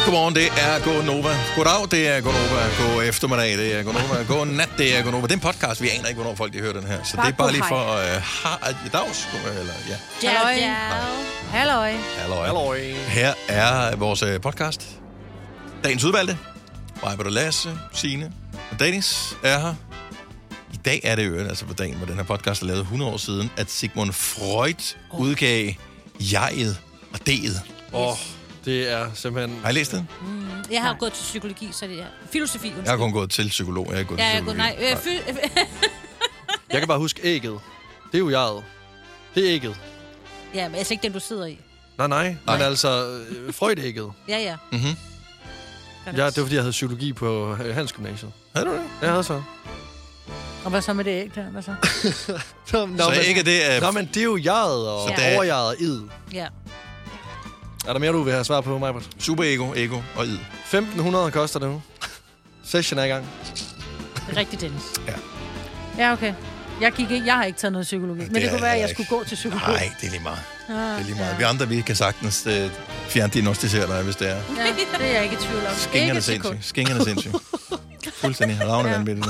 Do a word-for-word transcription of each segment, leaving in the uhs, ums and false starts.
Godmorgen, det er Gonova. Goddag, det er Gonova. God eftermiddag, det er Gonova. God nat, det er Gonova. Det er en podcast, vi aner ikke, hvornår folk de hører den her. Så bare det er bare lige for at uh, have dags. Eller, ja. Halløj. Halløj. Halløj. Halløj. Her er vores uh, podcast. Dagens udvalgte. Majbert og Lasse, Signe og Dennis er her. I dag er det jo altså på dagen, hvor den her podcast er lavet hundrede år siden, at Sigmund Freud oh. udgav jeget og deget. Åh, oh, det er simpelthen... Har I læst det? Mm, jeg har Nej. gået til psykologi, så det er filosofi. Undskyld. Jeg har kun gået til psykolog, jeg har ikke gået ja, til jeg psykologi. Nej, øh, fy... Jeg kan bare huske ægget. Det er jo jeget. Det er ægget. Ja, men altså ikke den, du sidder i. Nej, nej. nej. Men altså, øh, Freud-ægget. Ja, ja. Mhm. Ja, det var fordi, jeg havde psykologi på øh, Handelsgymnasiet. Havde du det? Jeg havde så. Og hvad så med det æg der? Hvad så? Nå, nå, så men, ikke det er... Nå, men det er jo jeget og ja. overjeget og id. Ja. Er der mere, du vil have svar på, Majbert? Super ego, ego og id. femten hundrede koster det nu. Session er i gang. Rigtig, Dennis. Ja. Ja, okay. Jeg, gik ikke, jeg har ikke taget noget psykologi, men det, det kunne være, at jeg skulle gå til psykolog. Nej, det er lige meget. Ah, det er lige meget. Ja. Vi andre, vi kan sagtens uh, fjerndiagnostisere dig, hvis det er. Ja, det er jeg ikke i tvivl om. Skingerne sindssygt. Skingerne sindssygt. Fuldstændig ravne ja. vanvittigt.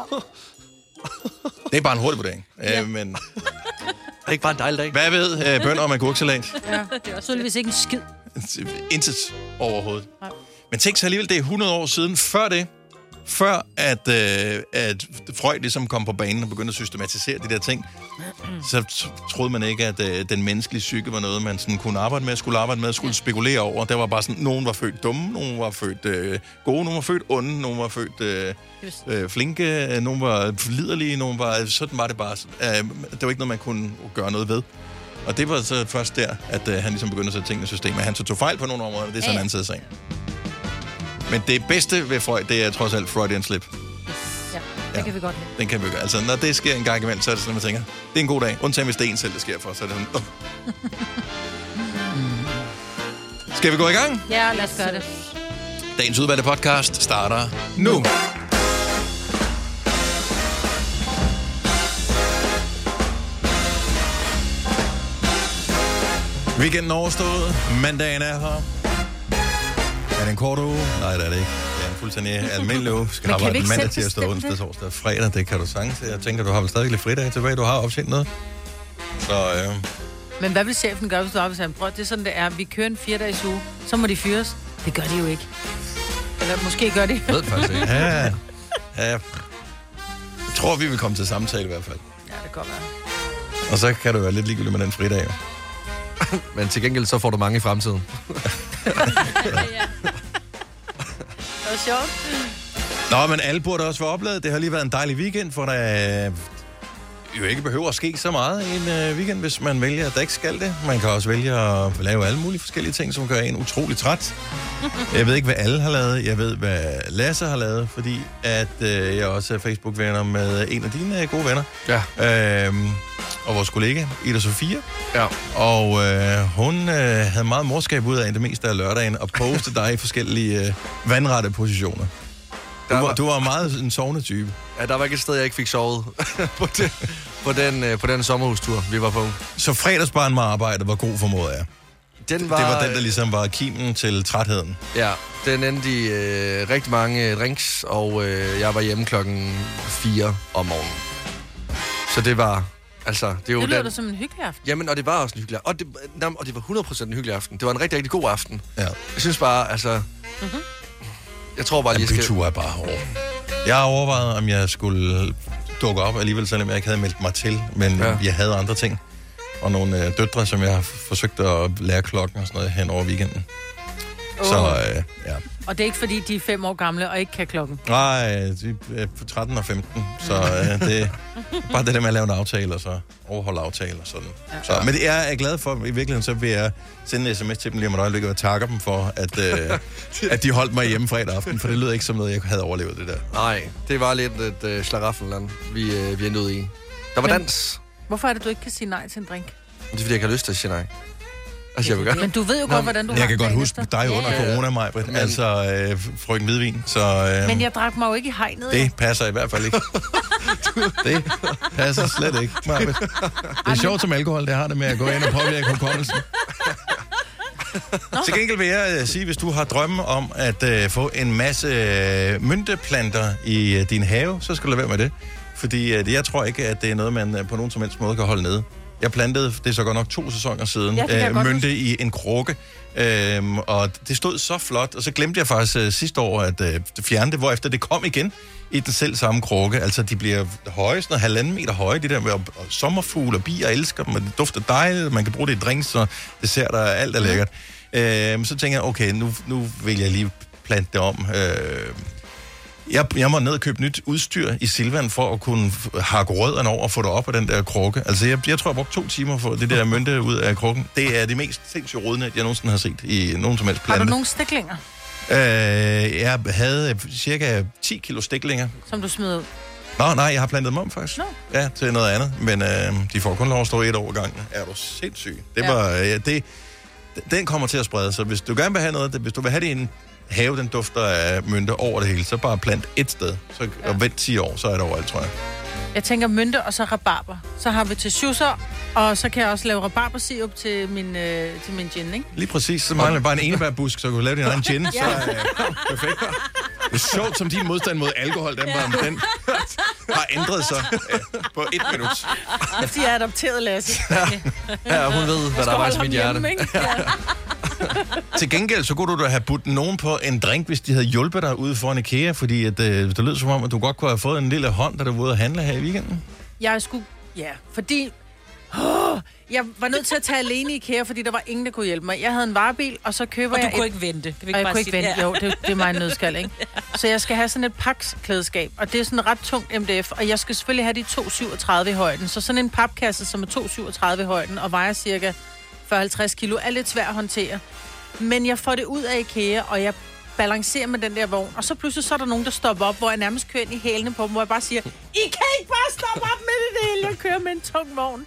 Det er bare en hurtig vurdering. Ja. Uh, men... Det er ikke bare en dejlig dag. Hvad ved uh, bønner om agurksalat? Ja, det er tydeligvis ikke en skid. Intet overhovedet. Nej. Men tænk så alligevel, det er hundrede år siden. Før det, før at, øh, at Freud ligesom kom på banen og begyndte at systematisere de der ting, så troede man ikke, at øh, den menneskelige psyke var noget, man sådan kunne arbejde med, skulle arbejde med, skulle spekulere over. Der var bare sådan, nogen var født dumme, nogen var født øh, gode, nogen var født onde, nogen var født øh, øh, flinke, øh, nogen var liderlige, nogen var... Sådan var det bare. Øh, det var ikke noget, man kunne gøre noget ved. Og det var så først der, at øh, han ligesom begyndte at sætte tingene i systemet. Han tog fejl på nogle områder, og det er sådan en anden side af sagen. Men det bedste ved Freud, det er trods alt Freudian slip. Ja, det ja. kan vi godt lide. Den kan vi gøre. Altså, når det sker en gang imellem, så er det sådan, at man tænker, det er en god dag. Undtagen hvis det er en selv, det sker for, så er det sådan, oh. Skal vi gå i gang? Ja, lad os gøre det. Dagens udvalgte podcast starter nu. Weekenden overstået. Mandagen er her. Er det en kort uge? Nej, det er det ikke. Det er en fuldstændig almindelig uge. Skal arbejde mandag, tirsdag, onsdag, torsdag, fredag. Det kan du sagtens. Jeg tænker, du har vel stadig lidt fridag tilbage. Du har optjent noget. Så, øh... Men hvad vil chefen gøre, hvis du arbejder? Prøv, det er sådan, det er. Vi kører en fire dages uge. Så må de fyres. Det gør de jo ikke. Eller måske gør de. Jeg ved det faktisk ikke. Ja, ja. Jeg tror, vi vil komme til samtale i hvert fald. Ja, det kan godt være. Og så kan du være lidt ligegyldig med den fridag, jo. Men til gengæld, så får du mange i fremtiden. Ja, ja. Det var sjovt. Nå, men alle burde også være oplevet. Det har lige været en dejlig weekend, for der jo ikke behøver at ske så meget i en øh, weekend, hvis man vælger, at der ikke skal det. Man kan også vælge at lave alle mulige forskellige ting, som gør en utrolig træt. Jeg ved ikke, hvad alle har lavet. Jeg ved, hvad Lasse har lavet, fordi at øh, jeg også er Facebook-venner med en af dine øh, gode venner. Ja. Øhm, og vores kollega, Ida Sofia. Ja. Og øh, hun øh, havde meget morskab ud af det meste af lørdagen og poste dig i forskellige øh, vandrette positioner. Du var, du var meget en sovende type. Ja, der var ikke et sted, jeg ikke fik sovet på, den, på, den, øh, på den sommerhustur, vi var på. Så fredagsbarn med arbejdet var god, formoder jeg. Den var, det var den, der ligesom var kimen til trætheden. Ja, den endte i øh, rigtig mange drinks, og øh, jeg var hjemme klokken fire om morgenen. Så det var... Altså, det det lyder den... da som en hyggelig aften. Jamen, og det var også en hyggelig aften. Og det, og det var hundrede procent en hyggelig aften. Det var en rigtig, rigtig god aften. Ja. Jeg synes bare, altså... Mm-hmm. Jeg tror bare, lige skal... Bytur er bare hård. Jeg har overvejet, om jeg skulle dukke op alligevel, selvom jeg ikke havde meldt mig til. Men ja. jeg havde andre ting. Og nogle øh, døtre, som jeg har forsøgt at lære klokken og sådan noget hen over weekenden. Oh. Så, øh, ja. Og det er ikke, fordi de er fem år gamle og ikke kan klokken? Nej, de er på tretten og femten. Så øh, det er bare det der med at lave en aftale, og så overholde aftaler og sådan. Ja. Så, men det er jeg glad for. I virkeligheden så vil jeg sende en sms til dem lige om et øjeblik, og takker dem for, at, øh, at de holdt mig hjemme fredag aften. For det lød ikke som noget, jeg havde overlevet det der. Nej, det var lidt et øh, slaraffenland, vi, øh, vi endte ud i. Der var men, dans. Hvorfor er det, du ikke kan sige nej til en drink? Det er, fordi jeg ikke har lyst til at sige nej. Altså, jeg vil gøre. Men du ved jo godt, hvordan du jeg har kan godt huske dig efter. under ja. corona, Majbrit. Altså, øh, frøken Hvidvin. Så, øh, men jeg drak mig jo ikke i hegnet. Det passer i hvert fald ikke. Det passer slet ikke, Majbrit. Det er sjovt som alkohol, det har det med at gå ind og påvirke hukommelsen. Til gengæld vil jeg uh, sige, hvis du har drømme om at uh, få en masse uh, mynteplanter i uh, din have, så skal du lade være med det. Fordi uh, jeg tror ikke, at det er noget, man uh, på nogen som helst måde kan holde nede. Jeg plantede, det er så godt nok to sæsoner siden, ja, uh, mynte i en krukke. Um, og det stod så flot, og så glemte jeg faktisk uh, sidste år at uh, fjerne det, hvorefter det kom igen i den selv samme krukke. Altså, de bliver høje, sådan noget halvanden meter høje, de der med og, og sommerfugle og bier elsker dem, og det dufter dejligt, man kan bruge det i drinks, og dessert og alt er lækkert. Mm. Uh, så tænker jeg, okay, nu, nu vil jeg lige plante det om. Uh, Jeg, jeg må ned og købe nyt udstyr i Silvan for at kunne hakke rødderne over og få det op af den der krukke. Altså, jeg, jeg tror, jeg brugte to timer for det der mynte ud af krukken. Det er det mest sindssygt rodnet, jeg nogensinde har set i nogen som helst plante. Har du nogle stiklinger? Øh, jeg havde cirka ti kilo stiklinger. Som du smider ud? Nå, nej, jeg har plantet dem om faktisk. No. Ja, til noget andet. Men øh, de får kun lov at stå et år gangen. Er du sindssyg? Det ja. var, ja, det, den kommer til at sprede sig. Hvis du gerne vil have noget, hvis du vil have det i en have, den dufter af mynte over det hele, så bare plant et sted. Så, ja. Og vent ti år, så er det overalt, tror jeg. Jeg tænker mynte og så rabarber. Så har vi til schusser, og så kan jeg også lave rabarbersirup til min, øh, til min gin, ikke? Lige præcis. Så mangler bare en enebærbusk, så kan du lave din egen gin. Ja. Så øh, perfekt. Det er sjovt, som din modstand mod alkohol, den, ja. var, den har ændret sig øh, på et minut. Fordi jeg er adopteret, Lasse. Ja, ja hun ved, hvad der er i mit hjerte. Hjemme, ja. Til gengæld, så kunne du da have budt nogen på en drink, hvis de havde hjulpet dig ude foran IKEA, fordi at, øh, det lød som om, at du godt kunne have fået en lille hånd, da du var ude at handle her i weekenden. Jeg skulle... Ja, fordi... Oh, jeg var nødt til at tage alene i IKEA, fordi der var ingen, der kunne hjælpe mig. Jeg havde en varebil, og så køber og jeg... du kunne et... ikke vente. Kan vi ikke og ikke jeg kunne ikke vente. det? Jo, det, det er mig en nødskal, ikke? Så jeg skal have sådan et paksklædeskab, og det er sådan ret tungt M D F, og jeg skal selvfølgelig have de to komma syvogtredive i højden. Så sådan en papkasse, som er to komma syvogtredive i højden, og vejer cirka fyrre til halvtreds kilo, er lidt svært at håndtere. Men jeg får det ud af IKEA, og jeg balancerer med den der vogn, og så pludselig så er der nogen, der stopper op, hvor jeg nærmest kører ind i hælene på dem, hvor jeg bare siger, I kan ikke bare stoppe op med det hele, jeg kører med en tung vogn.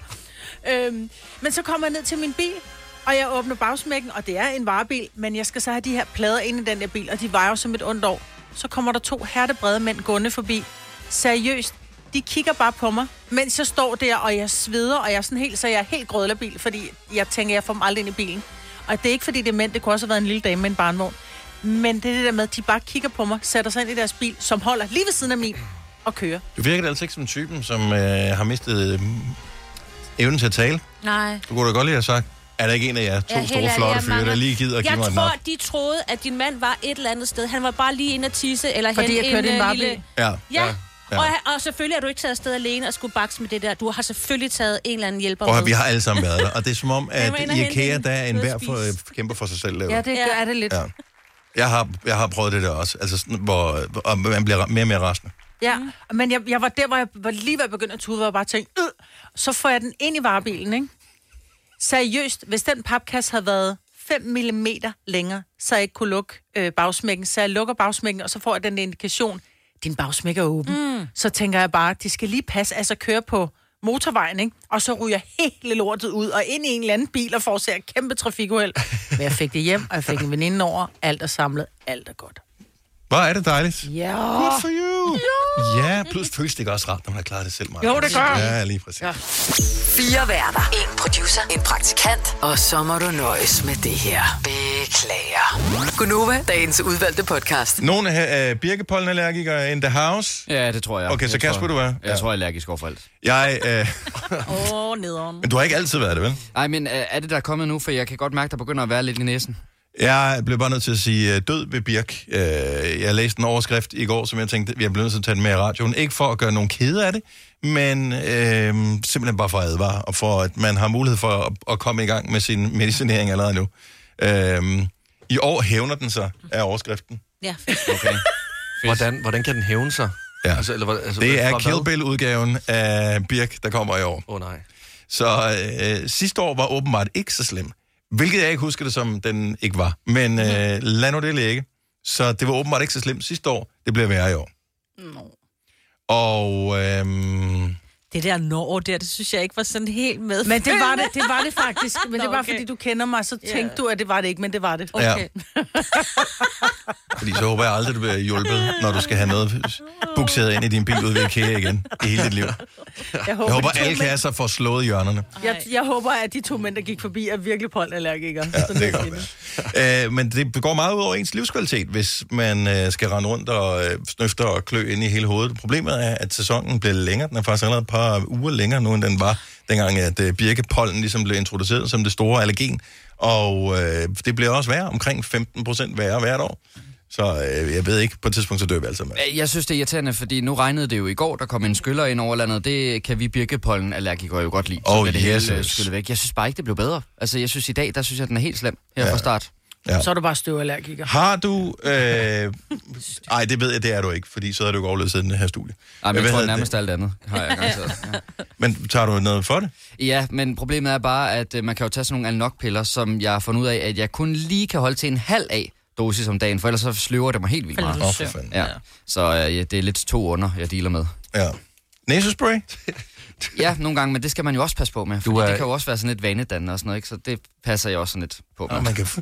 Øhm, men så kommer jeg ned til min bil, og jeg åbner bagsmækken, og det er en varebil, men jeg skal så have de her plader ind i den der bil, og de vejer jo som et ondt år. Så kommer der to hertebrede mænd gående forbi. Seriøst, de kigger bare på mig, mens jeg står der, og jeg sveder, og jeg er sådan helt, så jeg er helt grødlerbil, fordi jeg tænker, jeg får dem aldrig ind i bilen. Og det er ikke, fordi det er mænd, det kunne også have været en lille dame med en barnvogn. Men det er det der med, at de bare kigger på mig, sætter sig ind i deres bil, som holder lige ved siden af min, og kører. Du virker altså ikke som typen, som øh, har mistet øh, evnen til at tale. Nej. Du kunne da godt lige have sagt, er der ikke en af jer to Ja, store flotte fyre, der lige gider at give jeg mig et tror, nap? de troede, at din mand var et eller andet sted. Han var bare lige inde at tisse, eller Fordi hente jeg kørte en, en en varebil. lille... Ja. Ja. Ja. Og, og selvfølgelig er du ikke taget afsted alene og skulle bakse med det der. Du har selvfølgelig taget en eller anden hjælper Og med. vi har alle sammen været der. Og det er som om, at ind og i hente IKEA, en der er en noget hver at for, spise. kæmper for sig selv. Lavet. Ja, det gør, er det lidt. Ja. Jeg har, jeg har prøvet det der også, altså sådan, hvor og man bliver mere og mere rasende. Ja, men jeg, jeg var der, hvor jeg var lige ved at begynde at tude, hvor jeg bare tænkte, øh, så får jeg den ind i varebilen, ikke? Seriøst, hvis den papkasse havde været fem millimeter længere, så jeg ikke kunne lukke øh, bagsmækken, så jeg lukker bagsmækken, og så får jeg den indikation, din bagsmæk er åben. Mm. Så tænker jeg bare, det skal lige passe, altså køre på motorvejen, ikke? Og så ryger hele lortet ud, og ind i en eller anden bil, og får ser et kæmpe trafikuheld. Men jeg fik det hjem, og jeg fik en veninde over, alt er samlet, alt er godt. Hvor er det dejligt. Ja. Good for you. Ja, ja plus føles det ikke også rart, når man har klaret det selv meget. Jo, det gør. Ja, lige præcis. Ja. Fire værter. En producer. En praktikant. Og så må du nøjes med det her. Beklager. Gunova, dagens udvalgte podcast. Nogle af uh, birkepollenallergikere in the house. Ja, det tror jeg. Okay, så jeg Kasper, tror, du er? Jeg Ja. tror, jeg er allergisk overfor alt. Jeg, øh, Åh, oh, nederen. men du har ikke altid været det, vel? Nej, men øh, er det der kommet nu? For jeg kan godt mærke, der begynder at være lidt i næsen. Jeg blev bare nødt til at sige uh, død ved birk. Uh, jeg læste en overskrift i går, som jeg tænkte, jeg blev nødt til at tage den med i radioen. Ikke for at gøre nogen kede af det, men uh, simpelthen bare for at advare, og for at man har mulighed for at, at komme i gang med sin medicinering allerede nu. Uh, I år hævner den sig af overskriften. Ja, Okay. Hvordan, hvordan kan den hævne sig? Ja. Altså, eller, hvad- altså, Det fra er hvad? Kill Bill-udgaven af birk, der kommer i år. Åh oh, nej. Så øh, sidste år var åbenbart ikke så slem. Hvilket jeg ikke husker det som, den ikke var. Men øh, lad nu det ligge. Så det var åbenbart ikke så slemt sidste år. Det bliver værre i år. no. Og øh, Det der når der, det synes jeg ikke var sådan helt med. Men det var det, det var det faktisk. Men det var, okay. fordi du kender mig, så tænkte yeah. du, at det var det ikke, men det var det. Okay. Ja. Fordi så håber jeg aldrig, du bliver hjulpet, når du skal have noget bukseret ind i din bil ud ved IKEA igen i hele dit liv. Jeg håber, jeg håber alle mænd... kasser får slået hjørnerne. Jeg, jeg håber, at de to mænd, der gik forbi, er virkelig pollenallergikere. Ja, det kan godt uh, Men det går meget ud over ens livskvalitet, hvis man uh, skal rende rundt og uh, snøfter og klø ind i hele hovedet. Problemet er, at sæsonen bliver længere. Den er faktisk allerede et par uger længere nu, end den var, dengang at uh, birkepollen ligesom blev introduceret som det store allergen. Og uh, det bliver også værre, omkring femten procent værre hvert år. Så øh, jeg ved ikke, på et tidspunkt så dør vi altså med. Jeg synes, det er irriterende, fordi nu regnede det jo i går, der kom en skyller ind over landet. Det kan vi birkepollenallergikere jo godt lide. Oh, så det yes, hele yes. skylle væk. Jeg synes bare ikke, det blev bedre. Altså, jeg synes i dag, der synes jeg, den er helt slem her ja. fra start. Ja. Så er du bare støvallergiker. Har du... Øh... Ej, det ved jeg, det er du ikke, fordi så er du ikke overlevet siden det her studie. Nej, men jeg, jeg tror nærmest det? alt andet, har jeg garanteret. Ja. Men tager du noget for det? Ja, men problemet er bare, at øh, man kan jo tage sådan nogle Alnok-piller, som jeg har fundet ud af, at jeg kun lige kan holde til en halv af dosis om dagen, for ellers så sløver det mig helt vildt meget. Åh, for fanden. Ja. Så øh, ja, det er lidt to under, jeg dealer med. Ja. Næsespray? Ja, nogle gange, men det skal man jo også passe på med, fordi er... det kan jo også være sådan lidt vanedannende og sådan noget, ikke? Så det passer jeg også sådan lidt på med. Ja, man kan...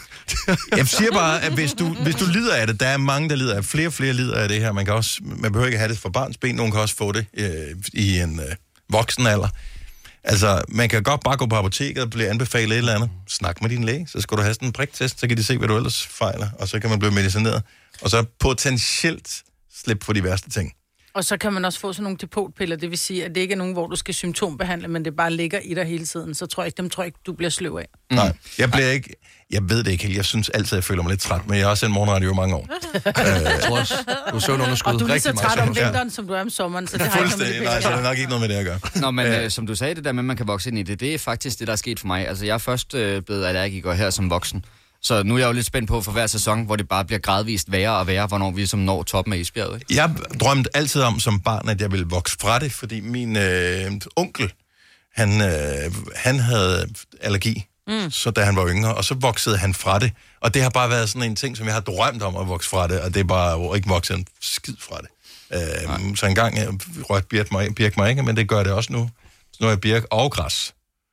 Jeg siger bare, at hvis du, hvis du lider af det, der er mange, der lider af flere og flere lider af det her. Man kan også, man behøver ikke have det for barns ben, nogen kan også få det øh, i en øh, voksen alder. Altså, man kan godt bare gå på apoteket og blive anbefalet et eller andet. Snak med din læge, så skal du have sådan en priktest, så kan de se, hvad du ellers fejler, og så kan man blive medicineret. Og så potentielt slippe for de værste ting. Og så kan man også få sådan nogle depotpiller, det vil sige, at det ikke er nogen, hvor du skal symptombehandle, men det bare ligger i dig hele tiden. Så tror jeg ikke, dem tror jeg ikke, du bliver sløv af. Mm. Nej, jeg bliver ikke... Jeg ved det ikke helt. Jeg synes altid, jeg føler mig lidt træt, men jeg har også sendt morgenradio i mange år. Jeg tror også, du er søvnunderskud. Og du er lige så træt om vinteren, som du er om sommeren, så det har ikke noget med det. Nej, så det er nok ikke noget med det at gøre. Nå, men øh, som du sagde, det der med, at man kan vokse ind i det, det er faktisk det, der er sket for mig. Altså, jeg er først øh, blevet allergiker her som voksen. Så nu er jeg jo lidt spændt på for hver sæson, hvor det bare bliver gradvist værre og værre, hvornår vi ligesom når toppen af isbjerget. Ikke? Jeg drømte altid om som barn, at jeg ville vokse fra det, fordi min øh, onkel, han, øh, han havde allergi, mm. så da han var yngre, og så voksede han fra det. Og det har bare været sådan en ting, som jeg har drømt om at vokse fra det, og det er bare ikke vokset en skid fra det. Øh, så engang jeg rørte birk mig, birk mig ikke, men det gør det også nu. Så nu er jeg birk og græs.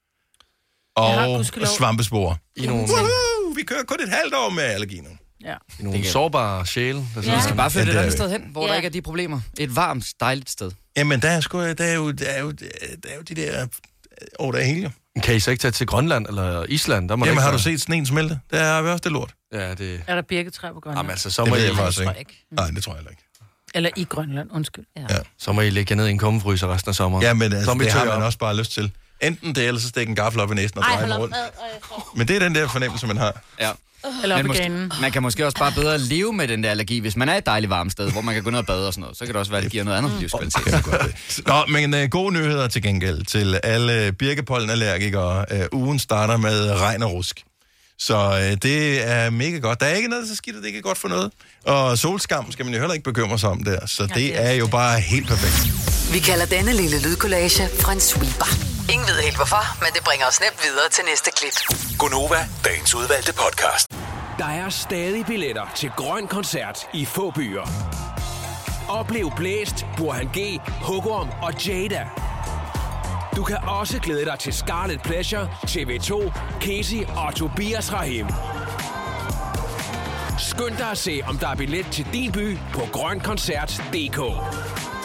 Og svampespor. I nogle... Vi kører kun et halvt år med allergi nu. Ja. I nogle sårbare sjæle. Ja. Vi skal bare flytte et andet sted hen, hvor ja. der ikke er de problemer. Et varmt, dejligt sted. Jamen, der er, sgu, der er, jo, der er, jo, der er jo de der... Åh, oh, der er hele. Kan I så ikke tage til Grønland eller Island? Der må Jamen, har være... du set sneen smelte? Der er vi også det lort. Ja, det... Er der birketræ på Grønland? Jamen, altså, så må det I... jeg faktisk ikke. ikke. Nej, det tror jeg ikke. Eller i Grønland, undskyld. Ja. Ja. Så må I lægge jer ned i en kummefryser resten af sommeren. Ja, men altså, det har man også bare lyst til. Enten det, eller så stikke en gaffel op i næsen og dreje mig rundt. Men det er den der fornemmelse, man har. Ja. Eller men måske, man kan måske også bare bedre leve med den der allergi, hvis man er et dejligt varmt sted, hvor man kan gå ned og bade og sådan noget. Så kan det også være, at det giver noget andet livskvalitet. Nå, men uh, gode nyheder til gengæld til alle birkepollenallergikere. Uh, ugen starter med regn og rusk. Så uh, det er mega godt. Der er ikke noget så skidt, det ikke er godt for noget. Og solskam skal man jo heller ikke bekymre sig om der. Så ja, det er jo bare helt perfekt. Vi kalder denne lille lydkollage en sweeper. Ingen ved helt hvorfor, men det bringer os nemt videre til næste klip. Gonova, dagens udvalgte podcast. Der er stadig billetter til Grøn Koncert i få byer. Oplev Blæst, Burhan G, Hugorm og Jada. Du kan også glæde dig til Scarlet Pleasure, T V to, Casey og Tobias Rahim. Skynd dig at se, om der er billet til din by på grøn koncert punktum d k.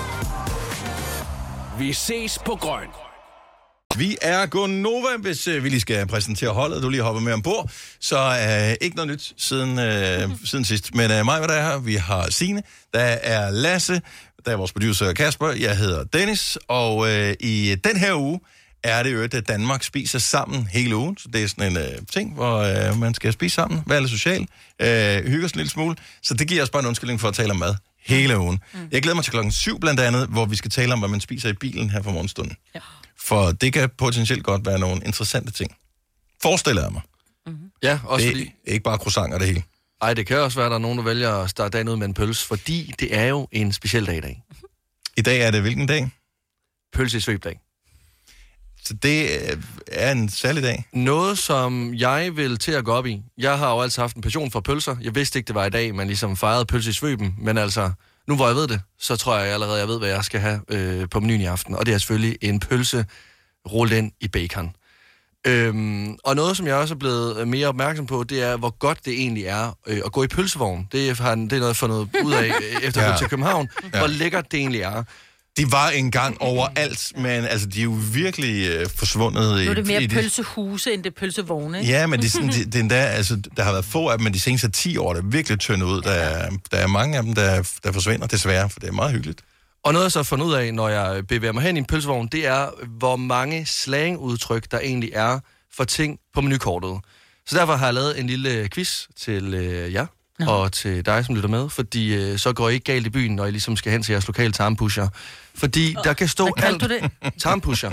Vi ses på Grøn. Vi er Gonova, hvis øh, vi lige skal præsentere holdet. Du lige hopper med ombord. Så øh, ikke noget nyt siden, øh, siden sidst. Men øh, mig, hvad der er her, vi har Signe, der er Lasse, der er vores producer Kasper, jeg hedder Dennis. Og øh, i den her uge er det jo, at Danmark spiser sammen hele ugen. Så det er sådan en øh, ting, hvor øh, man skal spise sammen, være lidt social, øh, hygge os en lille smule. Så det giver os bare en undskyldning for at tale om mad hele ugen. Mm. Jeg glæder mig til klokken syv blandt andet, hvor vi skal tale om, hvad man spiser i bilen her for morgenstunden. Ja. For det kan potentielt godt være nogle interessante ting. Forestiller jeg mig. Mm-hmm. Ja, også det er fordi... ikke bare croissanter det hele. Ej, det kan også være, at der er nogen, der vælger at starte dagen ud med en pølse, fordi det er jo en speciel dag i dag. I dag er det hvilken dag? Pølse i svøbdag. Så det er en særlig dag? Noget, som jeg vil til at gå op i. Jeg har jo altid haft en passion for pølser. Jeg vidste ikke, det var i dag, man ligesom fejrede pølse i svøben, men altså... nu hvor jeg ved det, så tror jeg allerede, jeg ved, hvad jeg skal have øh, på menuen i aften. Og det er selvfølgelig en pølse rullet ind i bacon. Øhm, og noget, som jeg også er blevet mere opmærksom på, det er, hvor godt det egentlig er øh, at gå i pølsevogn. Det er, det er noget, jeg har fundet ud af efter at gå til København. Ja. Hvor lækkert det egentlig er. De var engang overalt, men altså, de er jo virkelig øh, forsvundet. Nu er det mere i, i pølsehuse, end det pølsevogne, ikke? Ja, men det, sådan, det, det der, altså, der har været få af dem, men de seneste ti år, der er virkelig tyndet ud. Der er, der er mange af dem, der, der forsvinder, desværre, for det er meget hyggeligt. Og noget, jeg så har fundet ud af, når jeg bevæger mig hen i en pølsevogn, det er, hvor mange slangudtryk, der egentlig er for ting på menukortet. Så derfor har jeg lavet en lille quiz til øh, jer. Nå. Og til dig, som lytter med, fordi øh, så går I ikke galt i byen, når I ligesom skal hen til jeres lokale tarmpusher. Fordi oh. der kan stå alt. Tarmpusher.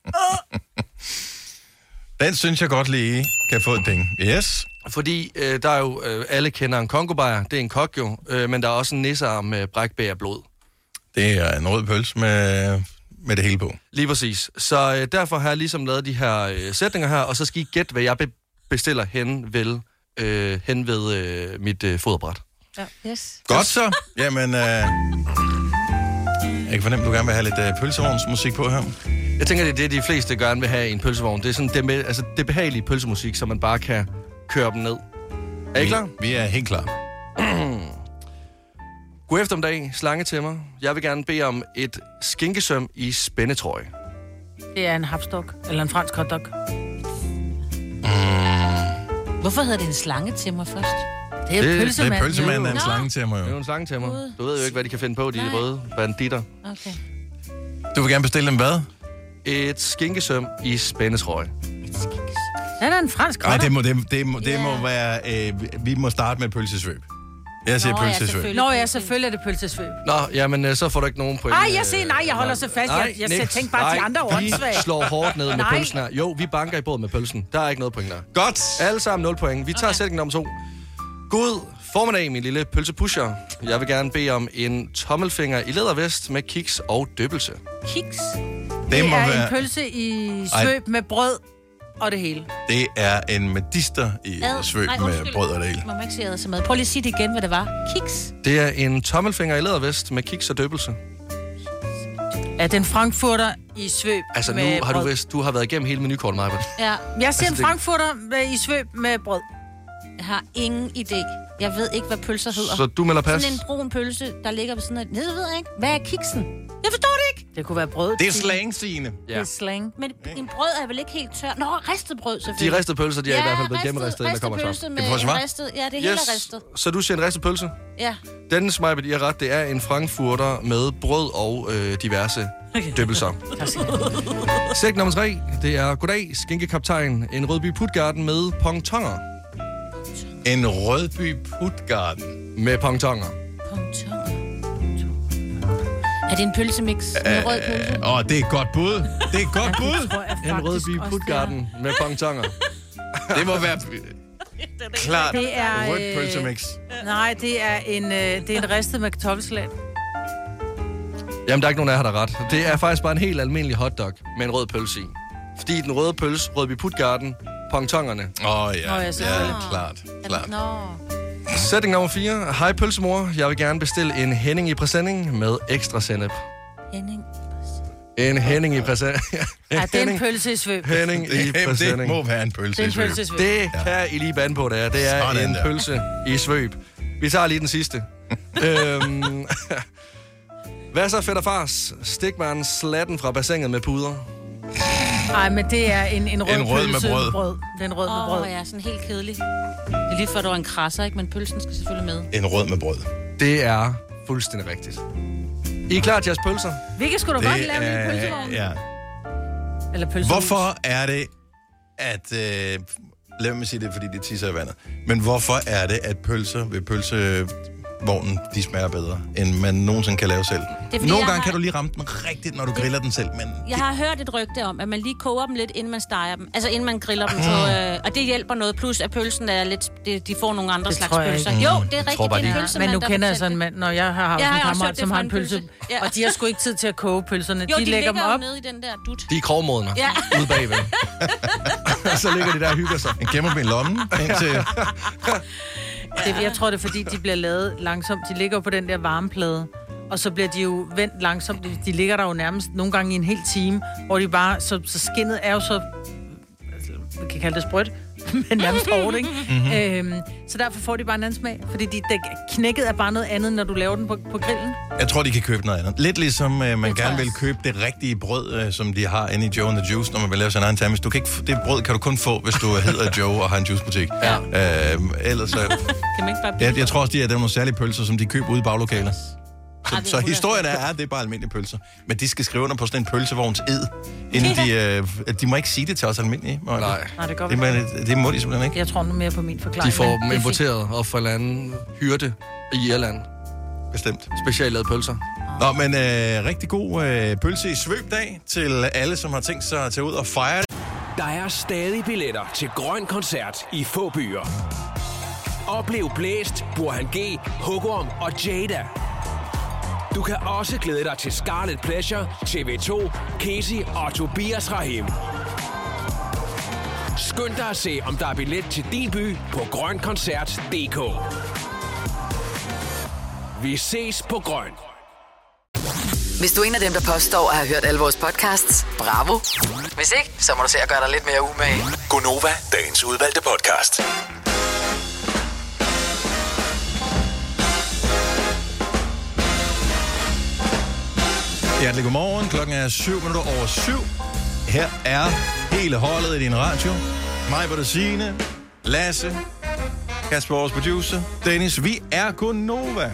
Den synes jeg godt lige kan få et ding. Yes. Fordi øh, der er jo, øh, alle kender en kongobajer, det er en kok jo, øh, men der er også en nissearm med brækbærblod. Det er en rød pølse med, med det hele på. Lige præcis. Så øh, derfor har jeg ligesom lavet de her øh, sætninger her, og så skal I gætte, hvad jeg be- bestiller hen ved, øh, hen ved øh, mit øh, foderbræt. Ja. Yes. Godt så. Jamen, øh, jeg kan fornemme, at du gerne vil have lidt øh, pølsevognsmusik på her. Jeg tænker, det er det, de fleste gerne vil have i en pølsevogn. Det er sådan det, med, altså, det behagelige pølsemusik, så man bare kan køre dem ned. Er I klar? Vi er helt klar. God eftermiddag, slange til mig. Jeg vil gerne bede om et skinkesøm i spændetrøje. Det er en hapstok, eller en fransk hotdog. Mm. Hvorfor hedder det en slange til mig først? Det er det, pølsemand. Det er pølsemand, der er en slange til mig. Det er Jo. jo en slange til mig. Du ved jo ikke, hvad de kan finde på, de Nej. røde banditter. Okay. Du vil gerne bestille dem hvad? Et skinkesøm i spændetrøje. Er der en fransk Nej, hotdog? det må, det, det må, det Ja. må være... Øh, vi må starte med pølsesvøb. Jeg siger Nå, ja, pølsesvøb. selvfølgelig. Nå ja, selvfølgelig er det pølsesvøb. Nå, jamen, øh, så får du ikke nogen point. Ej, jeg siger nej, jeg holder så fast. Jeg, jeg, jeg tænker bare, at de andre er åndssvage. Vi slår hårdt ned med Nej. pølsen her. Jo, vi banker i båd med pølsen. Der er ikke noget point der. Godt. Alle sammen nul point. Vi tager okay. sætningen om to. God formiddag, min lille pølsepusher. Jeg vil gerne bede om en tommelfinger i lædervest med kiks og døbelse. Kiks? Det, Det må er være, en pølse i svøb med brød og det hele. det er en medister i Ad. svøb Nej, med undskyld. brød og det hele. Man må ikke sige ad så meget. Prøv lige at sige det igen, hvad det var. Kiks? Det er en tommelfinger i lædervest med kiks og døbelse. Er den frankfurter i svøb Altså, nu med har du brød? vist, du har været igennem hele menukortet, Maja. Ja. Jeg siger Altså, en det- frankfurter med, i svøb med brød. Jeg har ingen idé. Jeg ved ikke, hvad pølser hedder. Så du melder pas? Sådan en brun pølse, der ligger ved sådan af... Det ved jeg ikke. Hvad er kiksen? Jeg forstår det ikke. Det kunne være brød. Det er slang, Signe. Det er slang. Men en brød er vel ikke helt tør? Nå, ristet brød selvfølgelig. De ristede pølser, de er i hvert fald blevet gennemristet, inden der kommer et svar. ristet Det med får svar. en ristet. Ja, det er helt ristet. Så du siger en ristet pølse? Ja. Dennis Majbet, I har ret. Det er en frankfurter med brød og øh, diverse døbelser. Sæk nummer tre. Det er goddag, skinkekaptajn. En Rødby Putgarden med pontonger. En Rødby Putgarden. Med pontonger. Pontonger. Er det en pølsemix med rød pølse? Åh, det er et godt bud. Det er et godt bud. Tror jeg En faktisk Rødby også, Putgarden med pontonger. Det må være klart Det er, rødt øh, pølsemix. Nej, det er en, øh, det er en ristet med kartoffelsalat. Jamen, der er ikke nogen af jer, der har ret. Det er faktisk bare en helt almindelig hotdog med en rød pølse i. Fordi den røde pølse, Rødby Putgarden, pontongerne. Åh, oh, ja. Nå, ja, Ja, selvfølgelig. klart. klart. Nå. Sætning nummer fire. Hej pølsemor, jeg vil gerne bestille en Henning i præsending med ekstra sennep. Henning. En Henning i præsending. Ja, det er en pølse i svøb. Henning i Det, det præsending. må være en pølse. Det er en i svøb. pølse i svøb. Det kan I lige bande på, det er. Det er Sådan en der. pølse i svøb. Vi tager lige den sidste. øhm, hvad så, fætter fars? Stik mig en slatten fra bassinet med puder. Nej, men det er en, en rød, En rød med pølse brød. brød. Det er en rød med Åh, brød. oh, ja, sådan helt kedelig. Det er lige før, der var en krasser, ikke? Men pølsen skal selvfølgelig med. En rød med brød. Det er fuldstændig rigtigt. I er klar til jeres pølser? Vi kan sgu da godt lave en pølsevogn. ja. Eller pølsehus. Hvorfor er det, at... Øh, lad mig sige det, fordi det tisser i vandet. Men hvorfor er det, at pølser ved pølsevognen, de smager bedre, end man nogensinde kan lave selv? fordi, Nogle jeg gange har- kan du lige ramme den rigtigt, når du griller den selv, men... Jeg har hørt et rygte om, at man lige koger dem lidt, inden man steger dem. Altså, inden man griller dem. På, øh, og det hjælper noget. Plus, at pølsen er lidt... De, de får nogle andre Det slags tror jeg pølser. ikke. Jo, det er rigtigt. tror bare, Det er en de- pølsemand, Men nu der kender jeg fortæller sådan en mand, når jeg har haft Jeg en har også kammerat, hørt det som fra har en en pølse. pølse. Ja. Og de har sgu ikke tid til at koge pølserne. Jo, de, de lægger dem op. nede i den der dut. De er krogmodne. Ja. Ude bagved. Så ligger de der og hygger sig. Den gemmer dem i lommen, indtil... Det, jeg tror, det er, fordi de bliver lavet langsomt. De ligger jo på den der varmeplade. og så bliver de jo vendt langsomt. De, de ligger der jo nærmest nogle gange i en hel time, hvor de bare, så, så skindet er jo så, altså, vi kan kalde det sprødt, men nærmest hårdt, ikke? Mm-hmm. Øhm, så derfor får de bare en anden smag, fordi de, det, knækket er bare noget andet, når du laver den på, på grillen. Jeg tror, de kan købe noget andet. Lidt ligesom øh, man Det gerne tror vil jeg købe det rigtige brød, øh, som de har inde i Joe and the Juice, når man vil lave sin egen termis. Du kan ikke, f- det brød kan du kun få, hvis du hedder Joe og har en juicebutik. Ja. Øh, ellers så... Kan man ikke bare jeg, jeg tror også, de er der nogle særlige pølser, som de køber ude i baglokaler. Så, Ah, det er så hundrede historien er, at det er bare almindelige pølser. Men de skal skrive under på sådan en pølsevogns ed, inden de... Øh, de må ikke sige det til os almindelige. Nej. Nej, det går Det, det, må, det må de simpelthen ikke. Jeg tror nu mere på min forklaring. De får men dem det er importeret og fra landen hyrde i Irland. Bestemt. Specielt lavet pølser. Nå, men øh, rigtig god øh, pølse i svøbdag til alle, som har tænkt sig at tage ud og fejre det. Der er stadig billetter til Grøn Koncert i få byer. Oplev Blæst, Burhan G, Hugorm og Jada. Du kan også glæde dig til Scarlet Pleasure, T V to, Casey og Tobias Rahim. Skynd dig at se, om der er billet til din by på grøn koncert punktum d k. Vi ses på Grøn. Hvis du er en af dem, der påstår at have hørt alle vores podcasts, bravo. Hvis ikke, så må du se at gøre dig lidt mere umage. Gonova, dagens udvalgte podcast. Hjertelig godmorgen. Klokken er syv minutter over syv. Her er hele holdet i din radio. Mig, Bertine, Lasse, Kasper, vores producer, Dennis. Vi er Gonova.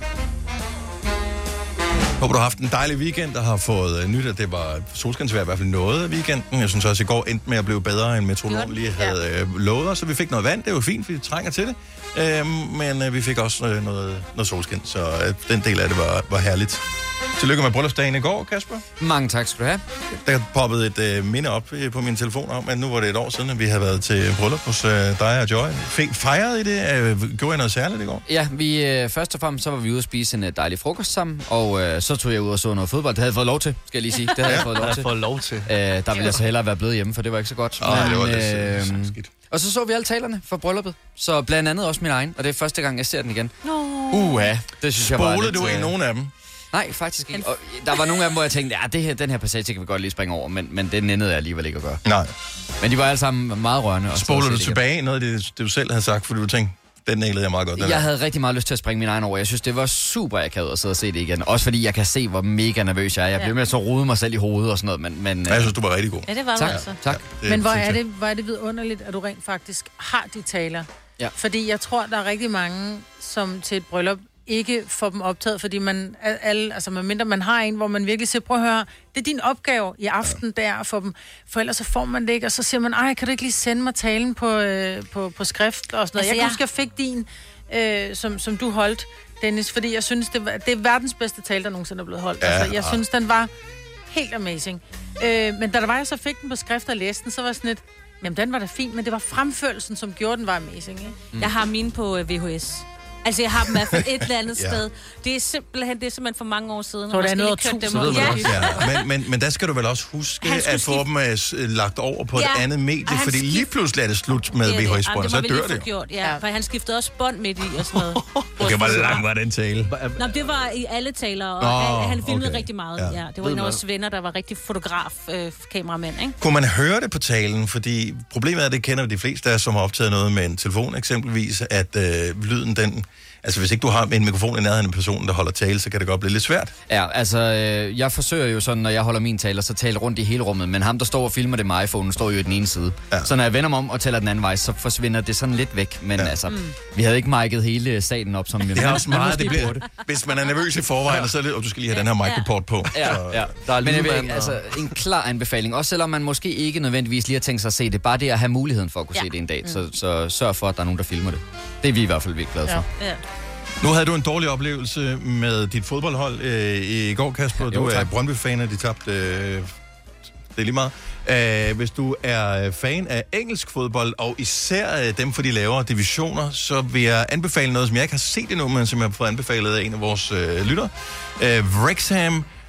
Håber, du har haft en dejlig weekend, der har fået nyt, at det var solskinsvejr i hvert fald noget af weekenden. Jeg synes også, at i går endte med at blive bedre, end meteorologen lige havde øh, lovet os, så vi fik noget vand. Det var fint, vi trænger til det. Øhm, men øh, vi fik også øh, noget, noget solskin, så øh, den del af det var, var herligt. Tillykke med bryllupsdagen i går, Kasper. Mange tak skal du have. Der poppede et øh, minde op øh, på min telefon om, at nu var det et år siden, at vi havde været til bryllup hos øh, dig og Joy. F- fejrede I det? Øh, gjorde I noget særligt i går? Ja, vi øh, først og fremmest så var vi ude at spise en øh, dejlig frokost sammen, og øh, så tog jeg ud og så noget fodbold. Det havde jeg fået lov til, skal jeg lige sige. Det havde jeg fået lov til. fået lov til. Øh, der ville jeg så hellere være blevet hjemme, for det var ikke så godt. Nej, det var Men, lidt øh, øh, skidt. Og så så vi alle talerne for brylluppet. Så blandt andet også min egen, og det er første gang, jeg ser den igen. No. Uha, det synes jeg var Spolede lidt... du i øh, nogen af dem? Nej, faktisk ikke. Og der var nogle af dem, hvor jeg tænkte, ja, det her, den her passage kan vi godt lige springe over, men, men det nændede jeg alligevel ikke at gøre. Nej. Men de var alle sammen meget rørende. og så Spolede at du se det igen. tilbage noget af det, det, du selv havde sagt, fordi du tænkte, den nælede jeg meget godt. Den Jeg der. havde rigtig meget lyst til at springe min egen over. Jeg synes, det var super akavet at sidde og se det igen. Også fordi jeg kan se, hvor mega nervøs jeg er. Jeg bliver Ja. med at så rode mig selv i hovedet og sådan noget. Men, men, Ja, jeg synes, du var rigtig god. Ja, det var tak, du altså. tak. Det Men hvor synes er, jeg. det, hvor er det vidunderligt, at du rent faktisk har de taler. Ja. Fordi jeg tror, der er rigtig mange, som til et bryllup ikke får dem optaget, fordi man, alle, altså medmindre man har en, hvor man virkelig siger, prøv at høre, det er din opgave i aften der at få dem, for ellers så får man det ikke, og så siger man, ej, kan du ikke lige sende mig talen på, øh, på, på skrift og sådan noget. Altså, Altså, jeg kan jeg- huske, jeg fik din, øh, som, som du holdt, Dennis, fordi jeg synes, det, var, det er verdens bedste tale, der nogensinde er blevet holdt. Ja, Ja, altså, jeg ah. synes, den var helt amazing. Øh, men da der var, jeg så fik den på skrift og læste den, så var jeg sådan lidt, jamen den var da fin, men det var fremførelsen, som gjorde den var amazing, ikke? Mm. Jeg har mine på øh, V H S. Altså, jeg har dem i hvert fald et eller andet Ja. sted. Det er simpelthen, det er simpelthen for mange år siden. Så og det er man noget skal lige køre tusind, dem så op. ved man Ja. også. Ja, men, men, men der skal du vel også huske Han skulle at få skifte- dem øh, s- lagt over på et Ja, andet medie, og han fordi lige skift- pludselig er det slut med Det er det. V H Jamen, S-bånd, det så må vi dør lige få det. gjort, ja. For han skiftede også bånd midt i og sådan noget. Okay, hvor lang var den tale? Nå, det var i alle taler, og Nå, han, han filmede okay. rigtig meget. Ja. Ja. Ja, det var en af vores venner, der var rigtig fotograf-kameramænd, ikke? Kunne man høre det på talen? Fordi problemet er, det kender de fleste af os, som har optaget noget med en telefon eksempelvis, at øh, lyden den... Altså hvis ikke du har en mikrofon i nærheden af personen, der holder tale, så kan det godt blive lidt svært. Ja, altså, øh, jeg forsøger jo sådan, når jeg holder min taler, så tale rundt i hele rummet, men ham, der står og filmer det med iPhone, står jo i den ene side. Ja. Ja. Så når jeg vender mig om og tæller den anden vej, så forsvinder det sådan lidt væk. Men Ja. ja. altså, mm. vi havde ikke mic'et hele salen op, som vi Det er også meget, det bliver, hvis man er nervøs i forvejen, så er det, og du skal lige have den her microport på. Ja, Så, ja. Der er Men jeg vil, lydmand ikke- og- altså, en klar anbefaling, også selvom man måske ikke nødvendigvis lige har tænkt sig at se det, bare det at have muligheden for at kunne Ja. se det en dag, så, så sørg for, at der er nogen, der filmer det. Det er vi i hvert fald virkelig glade for. Ja. Ja. Nu havde du en dårlig oplevelse med dit fodboldhold øh, i går, Kasper. Du Jo, er tak. Brøndby-fan, og de tabte. Øh, det er lige meget. Øh, hvis du er fan af engelsk fodbold, og især øh, dem for de lavere divisioner, så vil jeg anbefale noget, som jeg ikke har set endnu, men som jeg har fået anbefalet af en af vores øh, lyttere. Øh, Wrexham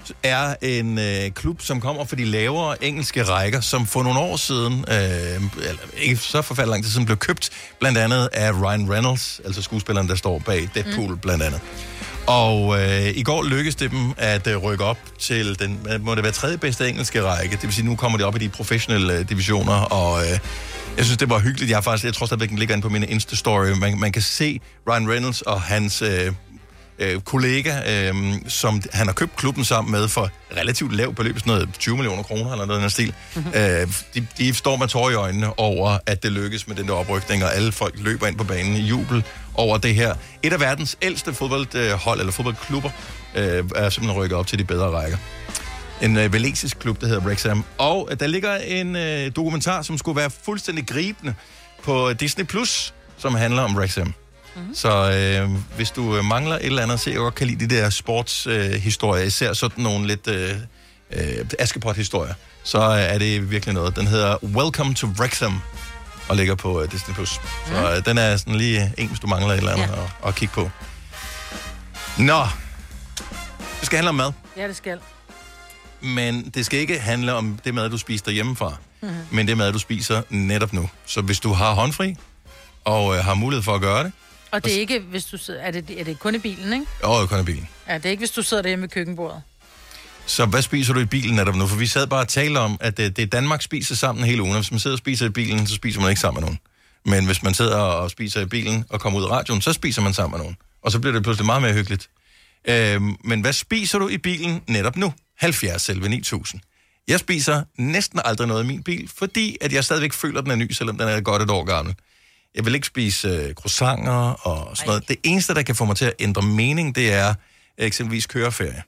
er en øh, klub, som kommer fra de lavere engelske rækker, som for nogle år siden, øh, eller ikke så forfærdeligt lang tid siden, blev købt blandt andet af Ryan Reynolds, altså skuespilleren, der står bag Deadpool mm. blandt andet. Og øh, i går lykkedes det dem at øh, rykke op til den, må det være tredje bedste engelske række, det vil sige, nu kommer de op i de professionelle øh, divisioner, og øh, jeg synes, det var hyggeligt. Jeg, har faktisk, jeg tror stadigvæk, den ligger inde på min Insta-story. Man, man kan se Ryan Reynolds og hans øh, øh, kollega, øh, som han har købt klubben sammen med for relativt lavt beløb, sådan noget tyve millioner kroner eller noget af den stil. Mm-hmm. Øh, de, de står med tårer i øjnene over, at det lykkes med den der oprykning, og alle folk løber ind på banen i jubel over det her. Et af verdens ældste fodboldhold, eller fodboldklubber, øh, er simpelthen rykket op til de bedre rækker. En øh, valesisk klub, der hedder Wrexham. Og øh, der ligger en øh, dokumentar, som skulle være fuldstændig gribende på Disney Plus, som handler om Wrexham. Mm-hmm. Så øh, hvis du øh, mangler et eller andet, så jeg godt kan lide de der sportshistorier, øh, især sådan nogle lidt øh, øh, Askepot-historier, så øh, er det virkelig noget. Den hedder Welcome to Wrexham, og ligger på øh, Disney Plus. Mm. Så øh, den er sådan lige en, hvis du mangler et eller andet ja. at, at kigge på. Nå, det skal handle om mad. Ja, det skal. Men det skal ikke handle om det mad, du spiser derhjemmefra, mm-hmm. men det mad, du spiser netop nu. Så hvis du har håndfri, og øh, har mulighed for at gøre det... Og det er ikke, hvis du sidder... Er det, er det kun i bilen, ikke? Jo, det er kun i bilen. Ja, det er ikke, hvis du sidder derhjemme ved køkkenbordet. Så hvad spiser du i bilen netop nu? For vi sad bare og talte om, at det, det er Danmark spiser sammen hele ugen. Hvis man sidder og spiser i bilen, så spiser man ikke sammen med nogen. Men hvis man sidder og spiser i bilen og kommer ud af radioen, så spiser man sammen med nogen. Og så bliver det pludselig meget mere hyggeligt. Øhm, men hvad spiser du i bilen netop nu? halvfjerds selv ni tusind. Jeg spiser næsten aldrig noget i min bil, fordi at jeg stadigvæk føler, at den er ny, selvom den er godt et år gammel. Jeg vil ikke spise øh, croissanter og sådan noget. Det eneste, der kan få mig til at ændre mening, det er øh, eksempelvis køreferie.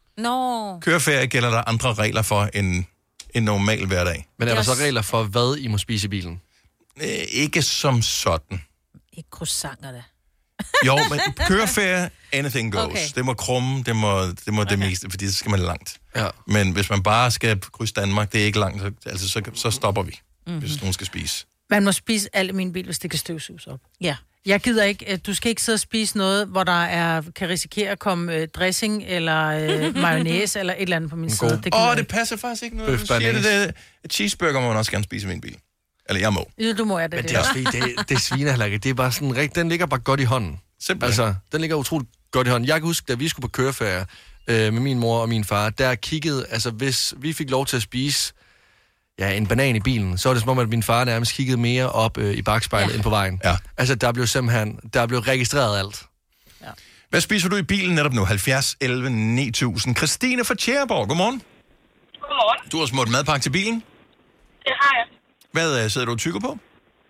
Nå. Køreferie gælder der andre regler for end en normal hverdag. Men er der så regler for, hvad I må spise i bilen? Øh, ikke som sådan. Ikke croissanter da. Jo, men køreferie, anything goes. Okay. Det må krumme, det må det, må okay. det meste, fordi så skal man langt. Ja. Men hvis man bare skal krydse Danmark, det er ikke langt, så, altså, så, så stopper vi, mm-hmm. hvis nogen skal spise. Man må spise alt i min bil, hvis det kan støvsuges op. Ja. Jeg gider ikke, du skal ikke sidde og spise noget, hvor der er, kan risikere at komme øh, dressing eller øh, mayonnaise eller et eller andet på min side. Åh, oh, det passer faktisk ikke noget. Bøf, det, det, det, cheeseburger må man også gerne spise i min bil. Eller jeg må. Ja, du må jeg det. Men det er også fordi, det, det sviner heller ikke. Det er bare sådan rigtig, den ligger bare godt i hånden. Simpelthen. Altså, den ligger utroligt godt i hånden. Jeg kan huske, da vi skulle på køreferie øh, med min mor og min far, der kiggede, altså hvis vi fik lov til at spise ja, en banan i bilen, så var det som om, at min far nærmest kiggede mere op øh, i bakspejlet ja. end på vejen. Ja. Altså, der blev simpelthen, der blev registreret alt. Ja. Hvad spiser du i bilen netop nu? halvfjerds elleve ni tusind. Christine fra Tjæreborg, godmorgen. Godmorgen. Du har smurt madpakke til bilen? Det har jeg. Hvad uh, sidder du og tykker på?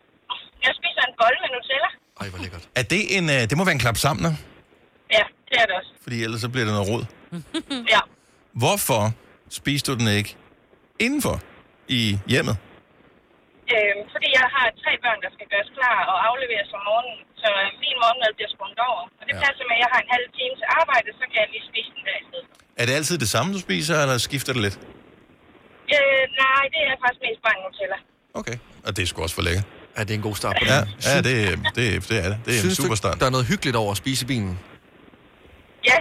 Jeg spiser en bolle med Nutella. Ej, hvor lækkert. Er det en, uh, det må være en klap sammen, Ja, det er det også. Fordi ellers så bliver det noget rod. Ja. Hvorfor spiser du den ikke indenfor i hjemmet? Øhm, fordi jeg har tre børn, der skal gøres klar og afleveres om morgenen. Så min morgenmad bliver sprunget over. Og det ja. passer med, at jeg har en halv time til arbejde, så kan jeg lige spise den der i stedet. Er det altid det samme, du spiser, eller skifter det lidt? Øh, nej, det er faktisk mest bare en Nutella. Okay, og det er sgu også for lækkert. Ja, det er en god start på ja, den. Ja, det, det, det er det. Det er Synes en super start. Du, der er noget hyggeligt over at spise i bilen? Ja.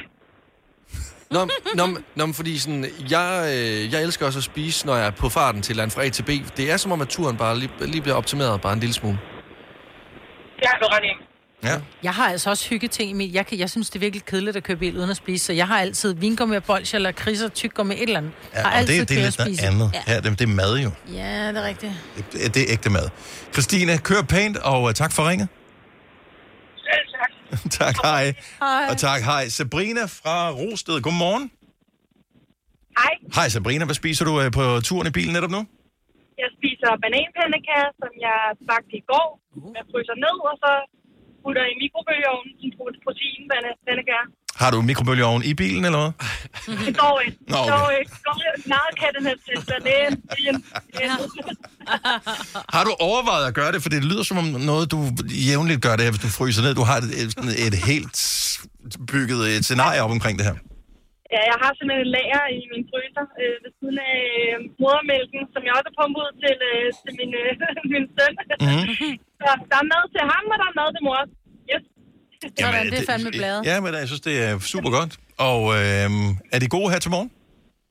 Nå, nå, nå fordi sådan, jeg, øh, jeg elsker også at spise, når jeg er på farten til land fra A til B. Det er som om, at turen bare lige, lige bliver optimeret bare en lille smule. Det har du ret i. Ja. Jeg har altså også hyggeting i min... Jeg, kan, jeg synes, det er virkelig kedeligt at køre bil uden at spise, så jeg har altid vingummi og bolsje eller kriser, tyggummi, et eller andet. Ja, har altid det, det er lidt noget andet. Ja. Her, det, det er mad jo. Ja, det er rigtigt. Det, det er ægte mad. Christine, kør pænt, og uh, tak for ringet. Selv tak. tak, hej. Hej. Og tak, hej. Sabrina fra Rosted, godmorgen. Hej. Hej Sabrina, hvad spiser du uh, på turen i bilen netop nu? Jeg spiser bananpandekager, som jeg bagte i går. Jeg fryser ned, og så putter i mikrobølgeovnen en proteinpandekager. Har du mikrobølgeovn i bilen, eller hvad? Det går ikke. Nå, okay. Det går ikke. Det går meget kattenæstester. Det er en Har du overvejet at gøre det? For det lyder som om noget, du jævnligt gør det her, hvis du fryser ned. Du har et, et, et helt bygget et scenarie op omkring det her. Ja, jeg har simpelthen et lager i min fryser øh, ved siden af øh, modermælken, som jeg også har pumpet ud til, øh, til min, øh, min søn. Mm-hmm. Så der er mad til ham, og der er mad til mor. Yes. Jamen, det er fandme bladet. Ja, men jeg synes, det er super godt. Og øh, er de gode her til morgen?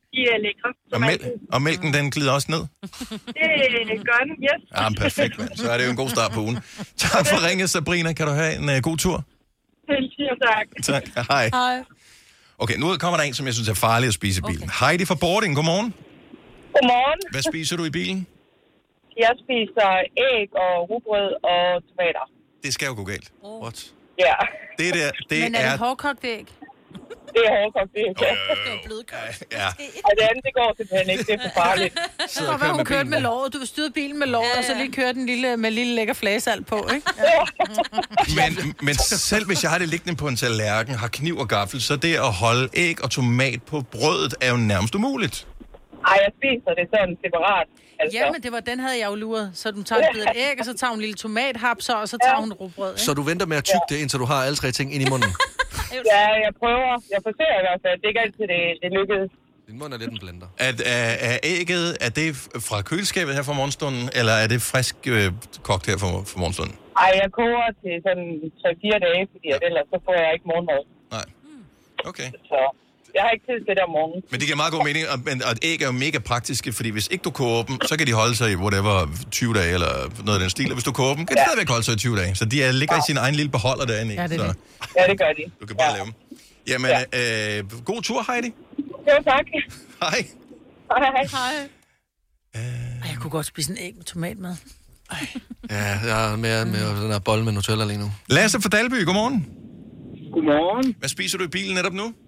de er lækre. Og, mæl- og mælken, den glider også ned? Det gør den, yes. Ja, perfekt, mand. Så er det jo en god start på ugen. Tak for ringet, Sabrina. Kan du have en uh, god tur? Helt tak. Tak. Hej. Hej. Okay, nu kommer der en, som jeg synes er farlig at spise i bilen. Okay. Heidi fra Bording, godmorgen. Godmorgen. Hvad spiser du i bilen? Jeg spiser æg og rugbrød og tomater. Det skal jo gå galt. Oh. What? Ja. Det der, det Men er, er... det hårdkogt æg? Det er hårdkogt æg. Jo, jo, jo. Ja. Og det andet, det går simpelthen ikke. Det er for farligt. Så var hun kørt med låret. Du vil styre bilen med låret, ja, ja. Og så lige køre den lille, med lille lækker flagesalt på, ikke? Ja. Men, men selv hvis jeg har det liggende på en tallerken, har kniv og gaffel, så det at holde æg og tomat på brødet er jo nærmest umuligt. Ej, jeg spiser det sådan separat. Altså. Ja, men det var, den havde jeg jo luret. Så du tager et bid af æg, og så tager hun en lille tomathapser, og så tager ja. hun rugbrød, ikke? Så du venter med at tygge det, indtil du har alle tre ting ind i munden? Ja, jeg prøver. Jeg forsøger i hvert fald. Det er ikke altid, det, det lykkedes. Din mund er lidt en blender. Er, er, er ægget, er det fra køleskabet her fra morgenstunden, eller er det frisk øh, kogt her fra, fra morgenstunden? Ej, jeg koger til sådan tre fire dage, fordi ja. ellers så får jeg ikke morgenmad. Nej. Okay. Så jeg har ikke tid til det om morgenen. Men det giver meget god mening, og, og æg er jo mega praktiske, fordi hvis ikke du koger dem, så kan de holde sig i whatever tyve dage, eller noget af den stil. Og hvis du koger dem, kan de ja. stadigvæk holde sig i tyve dage. Så de er, ligger ja. i sin egen lille beholder derinde i. Ja, det er så. det. Ja, det gør de. Du kan bare ja. lave dem. Jamen, ja. øh, god tur, Heidi. Jo, tak. Hej. Hej. Hej. Øh... Ej, jeg kunne godt spise en æg med tomatmad. Ej. Ja, jeg er mere med den her bolle med Nutella lige nu. Lasse fra Dalby, godmorgen. Godmorgen. Hvad spiser du i bilen netop nu?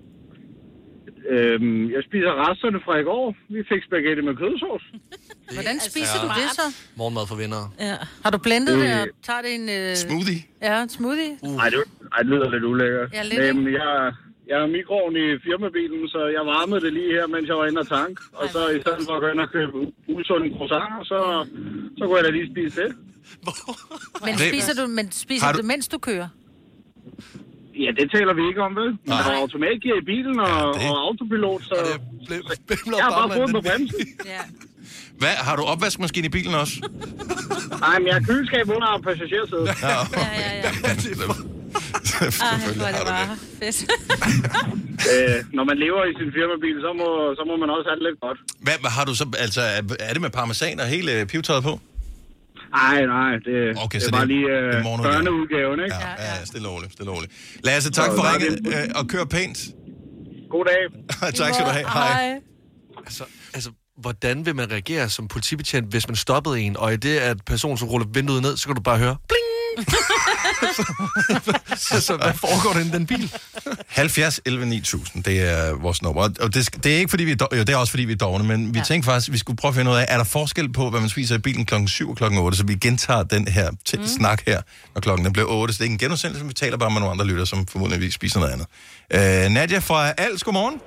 Øhm, jeg spiser resterne fra i går. Vi fik spaghetti med kødsovs. Hvordan spiser ja. du det så? Morgenmad for vinder. Ja. Har du blendet øh, det, og tager det en... Øh... Smoothie? Ja, en smoothie. Uh. Ej, det, ej, det lyder lidt ulækkert. Ja, lidt, Men jeg, jeg har mikroovn i firmabilen, så jeg varmede det lige her, mens jeg var inde og tank. Og så i stedet for at gå ind og købe usunde croissanter, så, så kunne jeg da lige spise det. Men spiser du, men spiser du... du det, mens du kører? Ja, det taler vi ikke om, vel? Men der er automatgear i bilen og, ja, det... og autopilot, så... Ja, det ble... jeg har bare fået på bremsen. Ja. Hvad? Har du opvaskemaskine i bilen også? Nej, men jeg har køleskab under passagersædet. Ja, okay. ja, ja, ja. Selvfølgelig ah, har du det. Fedt. øh, når man lever i sin firmabil, så må, så må man også have det lidt godt. Hvad, hvad har du så... Altså, er det med parmesan og hele pivtøjet på? Nej, nej, det, okay, det er så bare det, lige øh, børneudgaven, ikke? Ja, ja, stille og roligt, stille og roligt. Lasse, tak for ringet, øh, og kør pænt. God dag. Tak skal du have. Hej. Altså, altså, hvordan vil man reagere som politibetjent, hvis man stoppede en, og i det, at personen som ruller vinduet ned, så kan du bare høre, bling! altså, hvad foregår der i den bil? halvfjerds elleve ni tusind, det er vores nummer. Og det, det er ikke fordi, vi er, jo, det er også fordi, vi er dovne, men vi ja. tænkte faktisk, at vi skulle prøve at finde ud af, er der forskel på, hvad man spiser i bilen klokken syv og klokken otte, så vi gentager den her t- mm. snak her, når klokken den bliver otte. Så det er ikke en genudsendelse, vi taler bare med nogle andre lytter, som formodentlig spiser noget andet. Uh, Nadia fra Als, godmorgen.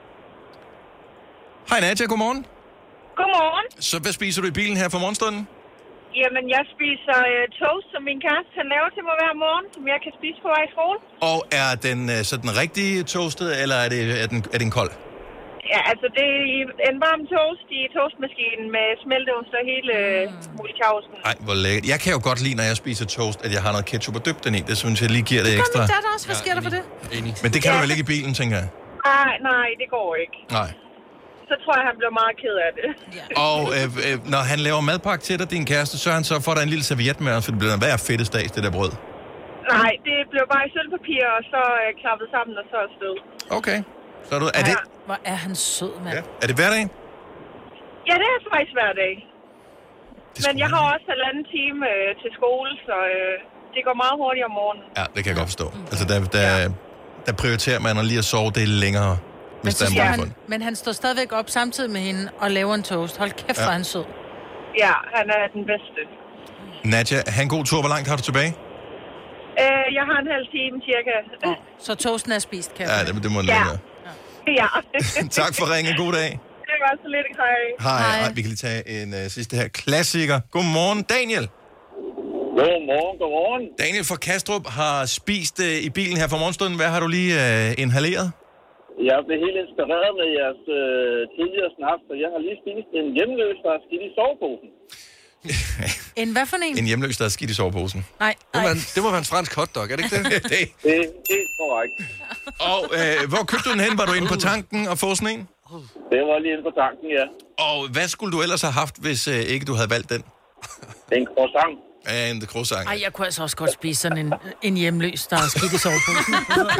Hej Nadia, godmorgen. Godmorgen. Så hvad spiser du i bilen her for morgenstunden? Jamen, jeg spiser øh, toast, som min kæreste han laver til mig hver morgen, som jeg kan spise på vej i skole. Og er den øh, så den rigtige toastet, eller er det, er den, er den kold? Ja, altså det er en varm toast i toastmaskinen med smelteost og hele mm. mulighavsen. Ej, hvor lækkert. Jeg kan jo godt lide, når jeg spiser toast, at jeg har noget ketchup og dyb den i. Det synes jeg lige giver det, det ekstra. Det gør min datter også. Hvad sker ja, der for det? Enig. Men det kan ja. du vel ikke i bilen, tænker jeg? Nej, nej, det går ikke. Nej. Så tror jeg, han bliver meget ked af det. Ja. Og øh, øh, når han laver madpakke til dig, din kæreste, så han så får der en lille serviet med, for det bliver hver fedte stads, det der brød. Nej, det blev bare i sølvpapir, og så øh, klappet sammen, og så afsted. Okay. Så er du... Er ja. det... Hvor er han sød, mand. Ja. Er det hverdag? Ja, det er faktisk hver dag. Men jeg har også halvanden time øh, til skole, så øh, det går meget hurtigt om morgenen. Ja, det kan jeg godt forstå. Altså, der, der, ja. der prioriterer man at lige at sove det længere. Men, så ja, han, men han står stadigvæk op samtidig med hende og laver en toast. Hold kæft, hvor ja. han sød. Ja, han er den bedste. Nadia, have en god tur. Hvor langt har du tilbage? Øh, jeg har en halv time cirka. Oh, så toasten er spist, kan jeg? Ja, det, det må den ja. være. Ja. Tak for ringen. God dag. Det var så lidt. Hej. Hej. Hej. Vi kan lige tage en uh, sidste her. Klassiker. Godmorgen, Daniel. Godmorgen, godmorgen. Daniel fra Kastrup har spist uh, i bilen her for morgenstunden. Hvad har du lige uh, inhaleret? Jeg blev helt inspireret med jeres øh, tidligere snak, så jeg har lige spist en hjemløs, der er skidt i soveposen. En hvad for en? En hjemløs, der er skidt i soveposen. Nej, det må, være, det må være en fransk hotdog, er det ikke det? det, det, det er korrekt. Og øh, hvor købte du den hen? Var du inde på tanken og få sådan en? Det var lige inde på tanken, ja. Og hvad skulle du ellers have haft, hvis øh, ikke du havde valgt den? En croissant. Ja, en croissant. Ej, jeg kunne altså også godt spise sådan en, en hjemløs, der er skidt i soveposen.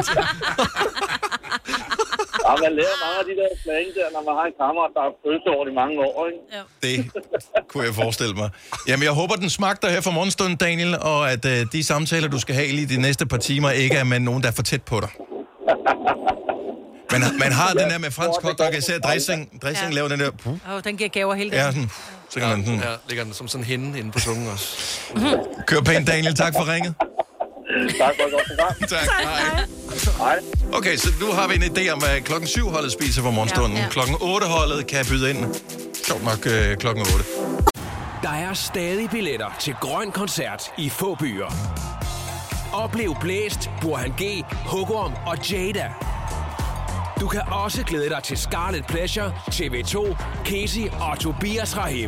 Ja, man lærer mange af de der slang der, når man har en kammerat, der har følt over i mange år, ikke? Ja. Det kunne jeg forestille mig. Jamen, jeg håber, den smagter her for morgenstunden, Daniel, og at øh, de samtaler, du skal have lige de næste par timer, ikke er med nogen, der er for tæt på dig. Men man har den der med fransk hotdog, især dressing. Dressing ja. laver den der... Puh. Åh, den giver gaver hele dagen. Ja, sådan... Så kan man sådan... Ja, ligger den som sådan hende inde på tungen også. Kør pænt, Daniel. Tak for ringet. Tak for et godt program. Tak. Hej. Hej. Okay, så nu har vi en idé om, hvad klokken syv holdet spiser for morgenstunden. Ja, ja. Klokken otte holdet kan byde ind. Sjovt nok øh, klokken otte. Der er stadig billetter til Grøn Koncert i få byer. Oplev Blæst, Burhan G, Hugorm og Jada. Du kan også glæde dig til Scarlet Pleasure, T V to, Casey og Tobias Rahim.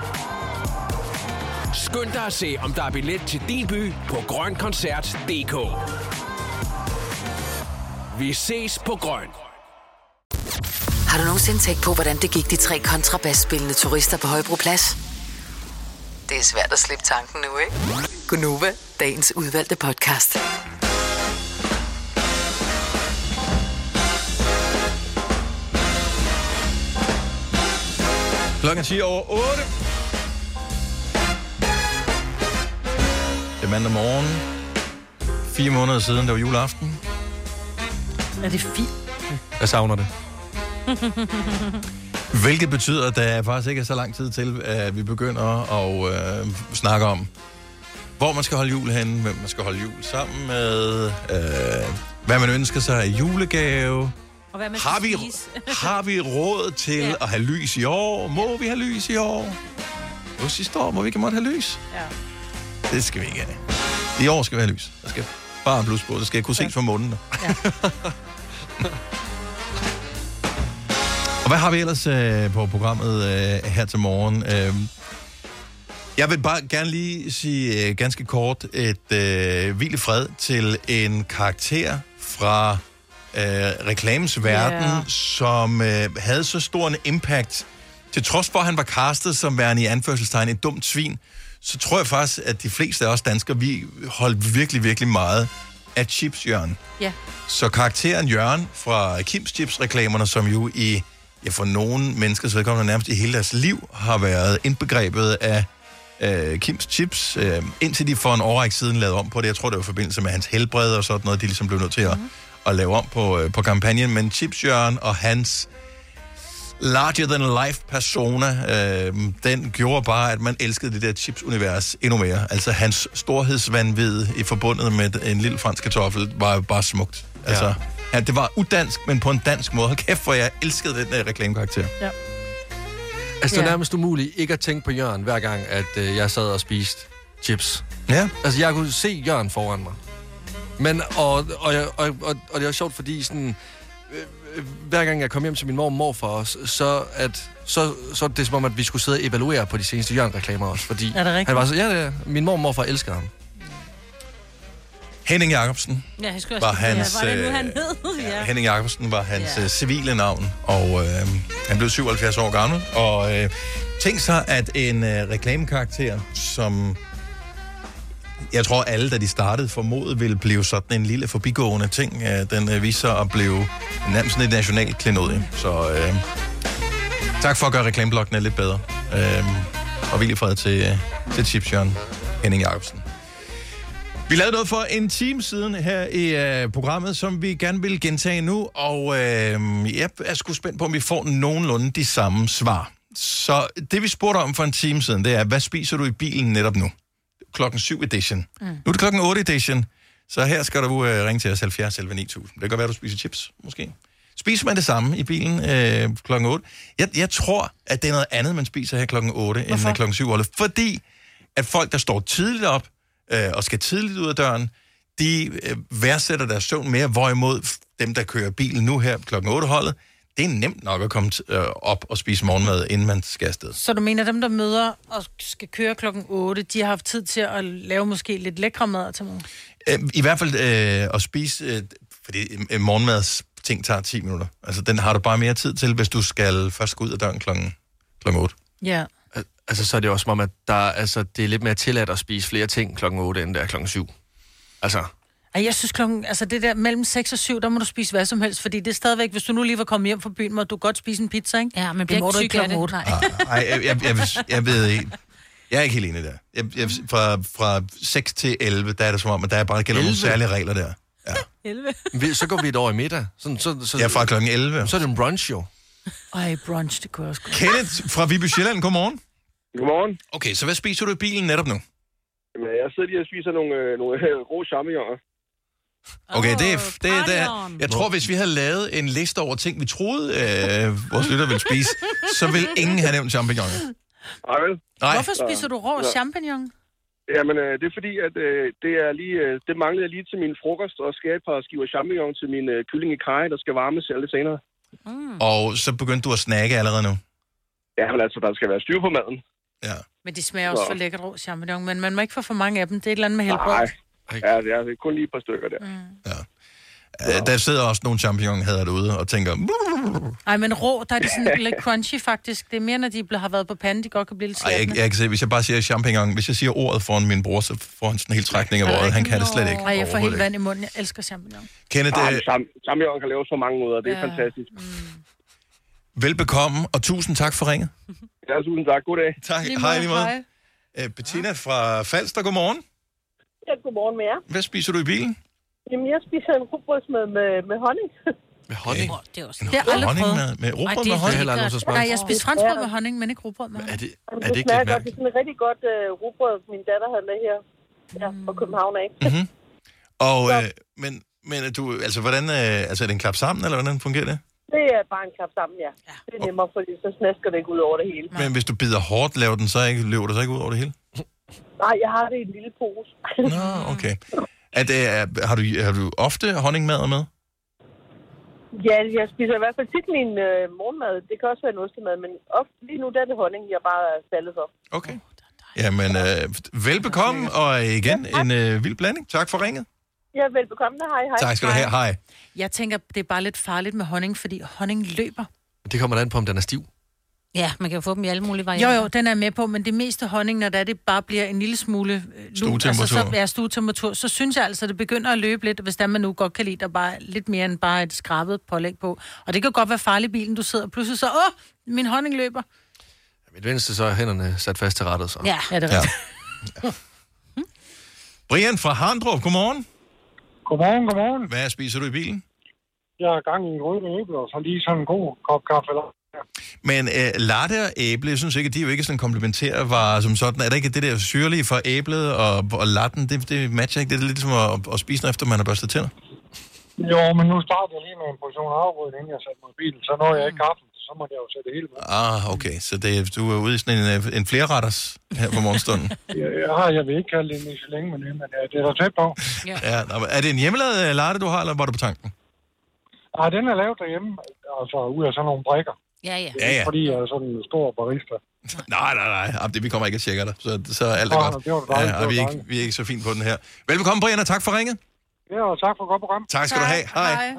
Skynd dig at se, om der er billet til din by på grøn koncert punktum d k. Vi ses på Grøn. Har du nogensinde tænkt på, hvordan det gik de tre kontrabasspillende turister på Højbroplads? Det er svært at slippe tanken nu, ikke? Gunova, dagens udvalgte podcast. Klokken ti over otte. Det er mandag morgen. Fire måneder siden, der var juleaften. Er det fint? Jeg savner det. Hvilket betyder, at der faktisk ikke er så lang tid til, at vi begynder at øh, snakke om, hvor man skal holde jul henne, hvem man skal holde jul sammen med, øh, hvad man ønsker sig af julegave. Og hvad man har, vi, har vi råd til ja. at have lys i år? Må vi have lys i år? Nu sidste år, må vi ikke måtte have lys? Ja. Det skal vi ikke have. I år skal vi have lys. Der skal bare en blus på. Det skal kunne ses ja. fra månen. Ja. Og hvad har vi ellers øh, på programmet øh, her til morgen? Øh, jeg vil bare gerne lige sige øh, ganske kort et øh, hvil i fred til en karakter fra øh, reklamens verden, yeah. som øh, havde så stor en impact. Til trods for, at han var castet som værende i anførselstegn et dumt svin, så tror jeg faktisk, at de fleste af os danskere, vi holdt virkelig, virkelig meget af Chips Jørgen. Ja. Så karakteren Jørgen fra Kims Chips-reklamerne, som jo i ja, for nogle menneskers vedkommende nærmest i hele deres liv har været indbegrebet af øh, Kims Chips, øh, indtil de for en årrække siden lavede om på det. Jeg tror, det var i forbindelse med hans helbred og sådan noget, de ligesom blev nødt til at, mm. at lave om på, øh, på kampagnen. Men Chips Jørgen og hans larger-than-life persona, øh, den gjorde bare, at man elskede det der Chips-univers endnu mere. Altså hans storhedsvanvid i forbundet med en lille fransk kartoffel var bare smukt. Altså, ja. Ja, det var udansk, men på en dansk måde. Hold kæft, hvor jeg elskede den der reklamekarakter. Ja. Altså, det er nærmest umuligt ikke at tænke på Jørgen, hver gang, at øh, jeg sad og spiste chips. Ja. Altså, jeg kunne se Jørgen foran mig. Men, og, og, og, og, og det var sjovt, fordi sådan, øh, hver gang jeg kom hjem til min mor og morfar også, så, at, så, så det som om, at vi skulle sidde og evaluere på de seneste Jørgen-reklamer også. Fordi er det rigtigt? Han var så, ja, det er. Min mor og morfar elsker ham. Henning Jacobsen ja, jeg skulle var også hans... Ja, var det nu, han hed? Ja. Ja. Henning Jacobsen var hans ja. uh, civile navn, og øh, han blev syvoghalvfjerds år gammel. Og øh, tænk så, at en øh, reklamekarakter, som jeg tror alle, da de startede, formodet ville blive sådan en lille forbigående ting. Øh, den øh, viser sig at blive nærmest et nationalt klenodie. Så øh, tak for at gøre reklameblokkene lidt bedre. Øh, og vildt fred til, til Chips Jørgen, Henning Jacobsen. Vi lavede noget for en time siden her i uh, programmet, som vi gerne vil gentage nu, og uh, jeg er sgu spændt på, om vi får nogenlunde de samme svar. Så det, vi spurgte om for en time siden, det er, hvad spiser du i bilen netop nu? Klokken syv edition. Mm. Nu er det klokken otte edition, så her skal du uh, ringe til os halvfjerds elleve ni tusind. Det kan være, du spiser chips, måske. Spiser man det samme i bilen uh, klokken otte? Jeg, jeg tror, at det er noget andet, man spiser her klokken otte, Hvorfor? end klokken syv. Fordi at folk, der står tidligt op, og skal tidligt ud af døren, de øh, værdsætter deres søvn mere, hvorimod dem, der kører bilen nu her klokken otte holdet, det er nemt nok at komme t- øh, op og spise morgenmad, inden man skal afsted. Så du mener, dem, der møder og skal køre klokken otte, de har haft tid til at lave måske lidt lækre mad til morgen? Øh, I hvert fald øh, at spise, øh, fordi øh, morgenmad ting tager ti minutter. Altså, den har du bare mere tid til, hvis du skal først gå ud af døren klokken, klokken otte. Ja. Altså, så er det også som om, at der, altså, det er lidt mere tilladt at spise flere ting klokken otte, end det er klokken syv. Altså... Jeg synes klokken, altså det der mellem seks og syv, der må du spise hvad som helst, fordi det er stadigvæk, hvis du nu lige var kommet hjem fra byen, må du godt spise en pizza, ikke? Ja, men det bliver må ikke du syg ikke af klokken det. otte. Nej, jeg, jeg, jeg, jeg, jeg ved ikke. Jeg er ikke helt enig der. Jeg, jeg, fra, fra seks til elleve, der er det som om, at der er bare gælder nogle særlige regler der. Ja. elleve? Så går vi et år i middag. Sådan, så, så, Ja, fra klokken elleve. Så er det en brunch, jo. Ej, brunch, det kunne jeg også godt. Kenneth fra Viby Sjælland, godmorgen. Godmorgen. Okay, så hvad spiser du i bilen netop nu? Jamen, jeg sidder lige og spiser nogle, øh, nogle øh, rå champignoner. Okay, det er... Det, er- det er, jeg tror, hvis vi havde lavet en liste over ting, vi troede, øh, vores lytter ville spise, så ville ingen have nævnt champignoner. Nej, vel? Nej. Hvorfor spiser du rå champignon? Jamen, øh, det er fordi, at øh, det er lige, øh, det manglede jeg lige til min frokost, og skal et par skiver champignon til min øh, kylling i kaj, der skal varmes lidt senere. Mm. Og så begyndte du at snakke allerede nu. Ja, men altså, der skal være styr på maden. Ja. Men de smager også Så. for lækkert rå champignon, men man må ikke få for mange af dem. Det er et eller andet med helbred. Nej, ja, det er, det er kun lige et par stykker der. Mm. Ja. Uh, der sidder også nogle champignon-hader derude og tænker... Ej, men rå, der er de sådan lidt crunchy faktisk. Det er mere, når de har været på panden, de godt kan blive lidt Ej, jeg, slappende. jeg kan se, hvis jeg bare siger champignon, hvis jeg siger ordet foran min bror, så får han sådan en helt trækning af ordet. Han kan det slet ikke. Ej, jeg får helt Overhovedet vand i munden. Jeg elsker champignon. Kenneth, Ah, øh, men cham- champignon kan laves på mange måder, det er Ja. fantastisk. velbekomme, og tusind tak for ringet. Ja, tusind tak. God dag. Tak. Lige Hej, måde, lige måde. hej. Uh, Bettina fra Falster, godmorgen. Ja, godmorgen med jer. Hvad spiser du i bilen? Jamen, jeg spiser en rugbrødsmad med, med honning. Med honning? Åh, det er også... Det har jeg aldrig Honning prøvet. med, med Ej, rugbrød det med er honning? heller aldrig så smagt. Nej, jeg spiser franskbrød med honning, men ikke rugbrød med Er honning. det, Jamen, er det ikke smager lidt godt. Det er mærkeligt? sådan et rigtig godt uh, rugbrød, min datter havde med her. Ja, fra København af. Mm-hmm. Og, øh, men, men er du, altså, hvordan, øh, altså, er det en klap sammen, eller hvordan fungerer det? Det er bare en klap sammen, ja. Det er nemmere, fordi så snasker det ikke ud over det hele. Men hvis du bider hårdt, laver den så ikke, løber det så ikke ud over det hele? Nej, jeg har det i en lille pose. Nå, okay. Er det, er, har, du, har du ofte honningmad med? Ja, jeg spiser i hvert fald tit min øh, morgenmad. Det kan også være en ostemad, men ofte lige nu der er det honning, jeg bare er faldet for. Okay. Jamen, øh, velbekomme, og igen en øh, vild blanding. Tak for ringet. Ja, velbekomme. Hej, hej. Tak skal du have. Hej. Jeg tænker, det er bare lidt farligt med honning, fordi honning løber. Det kommer da an på, om den er stiv. Ja, man kan jo få dem i alle mulige Jo, varianter. jo, den er med på, men det meste honning, når det, er, det bare bliver en lille smule øh, lun, Stuetemperatur. altså, så er stuetemperatur, så synes jeg altså, det begynder at løbe lidt, hvis der man nu godt kan lide, der bare er lidt mere end bare et skrabet pålæg på. Og det kan godt være farligt i bilen, du sidder og pludselig så, åh, min honning løber. Mit venstre så er hænderne sat fast til rettet, så. Ja, ja det er Ja. rigtigt. Brian fra Harndrup, godmorgen. Godmorgen, godmorgen. Hvad spiser du i bilen? Jeg har gang i en rød æble, og så lige sådan en god kop kaffe. Men øh, latte og æble, jeg synes ikke, at de er jo ikke sådan komplementære varer som sådan. Er der ikke det der syrlige fra æblet og, og latten, det, det matcher ikke? Det er lidt som at, at spise noget, efter man har børstet tænder. Jo, men nu starter jeg lige med en portion afgrød, inden jeg satte mig i bilen. Så når jeg ikke kaffen, så må jeg jo sætte det hele med. Ah, okay. Så det, du er ude i sådan en, en flerretters her på morgenstunden. Jeg, jeg, har, jeg vil ikke kalde det en Michelin-menu, men ja, det er der tæt på. Ja. Ja, nå, men er det en hjemmelavet øh, latte, du har, eller var du på tanken? Ah, den er lavet derhjemme, altså ud af sådan nogle brikker. Ja, ja. Ja, ja. Fordi jeg er sådan en stor barista. Nej, nej, nej. Jamen, det, vi kommer ikke at tjekke dig, så, så er alt er Ah, godt. det var dejligt, Ja, det og vi, er var ikke, vi er ikke så fint på den her. Velkommen, Brian, og tak for ringet. Ja, og tak for et godt program. Tak skal du have. Hej.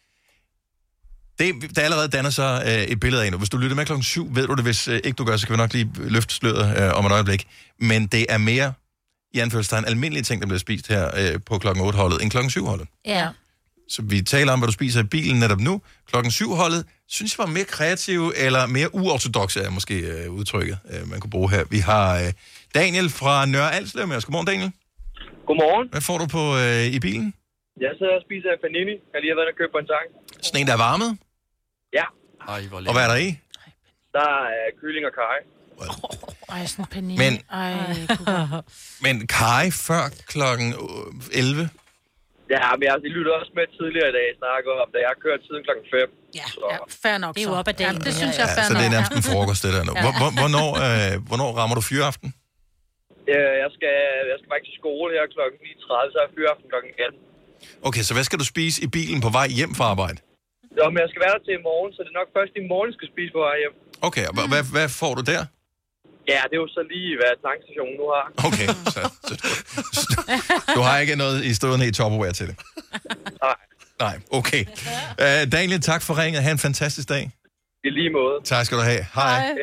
Det, der allerede danner sig øh, et billede af nu. Hvis du lytter med klokken syv, ved du det. Hvis øh, ikke du gør, så kan vi nok lige løfte sløret øh, om et øjeblik. Men det er mere, i anførselstegn, almindelige ting, der bliver spist her øh, på klokken otte-holdet, end klokken syv-holdet. Ja. Så vi taler om, hvad du spiser i bilen netop nu. Klokken syv-holdet, synes jeg var mere kreative, eller mere uortodokse, er måske øh, udtrykket, øh, man kunne bruge her. Vi har øh, Daniel fra Nørre Alslev med os. Godmorgen, Daniel. Godmorgen. Hvad får du på øh, i bilen? Jeg sidder og spiser en panini. Jeg har lige været og købe på en tank. Sådan en, der er varmet? Ja. Ej, hvor Og hvad er der i? Der er kylling og kaj. Ej, sådan en panini. Men, Ej, men kaj før klokken elleve? Ja, men jeg lytter også med tidligere i dag snakker om, da jeg har kørt siden klokken fem. Ja, ja, fair nok. Det er jo så. op ad dagen. Ja, det synes jeg er Ja, fair så det er nok. nærmest en frokost, det der nu. Hvor, hvor, hvornår, øh, hvornår rammer du fyraften? Øh, Jeg skal, jeg skal faktisk til skole her klokken ni tredive, så er jeg fyraften klokken atten. Okay, så hvad skal du spise i bilen på vej hjem fra arbejde? Jo, men jeg skal være der til i morgen, så det er nok først i morgen, jeg skal spise på vej hjem. Okay, og hvad, hvad får du der? Ja, det er jo så lige, hvad tankstationen nu har. Okay, så, så du, du har ikke noget i stående i Tupperware til det? Nej. Nej, okay. Uh, Daniel, tak for ringet. Ha' en fantastisk dag. I lige måde. Tak skal du have. Hej. Hej.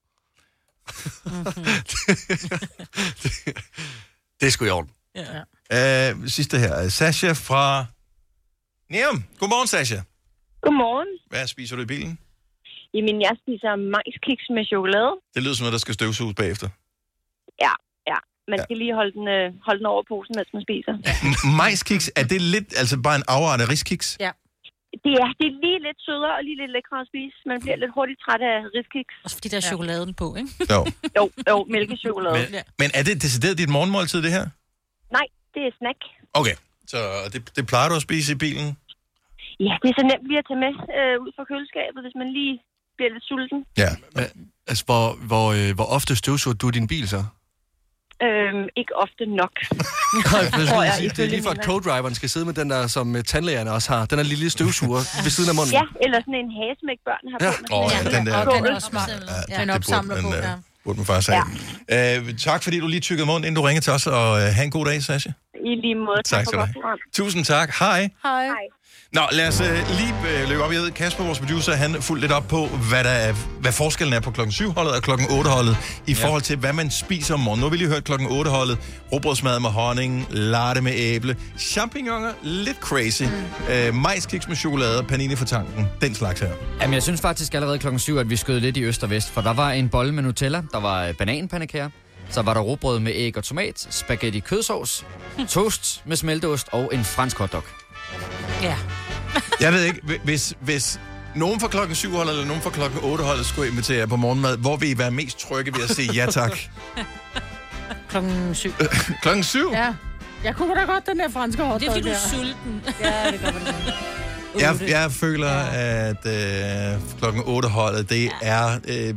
Det er sgu i orden. Ja. Uh, sidste her. Sasha fra Nærum. Godmorgen, Sasha. Godmorgen. Hvad spiser du i bilen? Jamen, jeg spiser majskiks med chokolade. Det lyder som noget, der skal støvsuges bagefter. Ja, ja. Man Ja. skal lige holde den, øh, holde den over posen, mens man spiser. Majskiks, er det lidt, altså bare en afart af riskiks? Ja. Det er, det er lige lidt sødere og lige lidt lækre at spise. Man bliver lidt hurtigt træt af riskiks. Også fordi der er chokoladen på, ikke? Jo. Jo, jo, mælkechokolade. Men, men er det decideret dit morgenmåltid, det her? Nej, det er snack. Okay, så det, det plejer du at spise i bilen? Ja, det er så nemt lige at tage med øh, ud fra køleskabet, hvis man lige bliver lidt sulten. Ja. Men, altså, hvor, hvor, øh, hvor ofte støvsuger du din bil så? Øhm, ikke ofte nok. Nej, jeg Tror jeg, sige, det er lige for, at co-driveren skal sidde med den der, som tandlægerne også har. Den er lille støvsuger ved siden af munden. Ja, eller sådan en hasemæk, børn har på. Åh, ja, den der. Og den er også smart. Ja, den opsamler på, ja. Burde man faktisk have. Uh, tak fordi du lige tykkede munden, inden du ringede til os, og uh, have en god dag, Sasha. I lige måde. Tak skal du have. Tusind tak. Hej. Hej. Nå, lad os uh, lige uh, løbe op. Jeg ved, Kasper, vores producer, han fulgte lidt op på, hvad, der er, hvad forskellen er på klokken syv-holdet og klokken otte-holdet, i ja. forhold til, hvad man spiser om morgenen. Nu har vi lige hørt klokken otte-holdet. Rugbrødsmad med honning, latte med æble, champignoner, lidt crazy, mm. uh, majskiks med chokolade, panini for tanken, den slags her. Jamen, jeg synes faktisk allerede klokken syv, at vi skød lidt i øst og vest, for der var en bolle med Nutella, der var bananpandekager, så var der rugbrød med æg og tomat, spaghetti kødsovs, toast med smelteost og en fransk hotdog. Ja. Jeg ved ikke, hvis, hvis nogen fra klokken syv-holdet eller nogen fra klokken otte-holdet skulle invitere jer på morgenmad, hvor vil I være mest trygge ved at sige ja tak? Klokken syv. klokken syv? Ja. Jeg kunne da godt den der franske hotdog. Det er fordi, du er der. sulten. Ja, det gør det. Jeg, jeg føler, at øh, klokken otte-holdet, det er... Øh,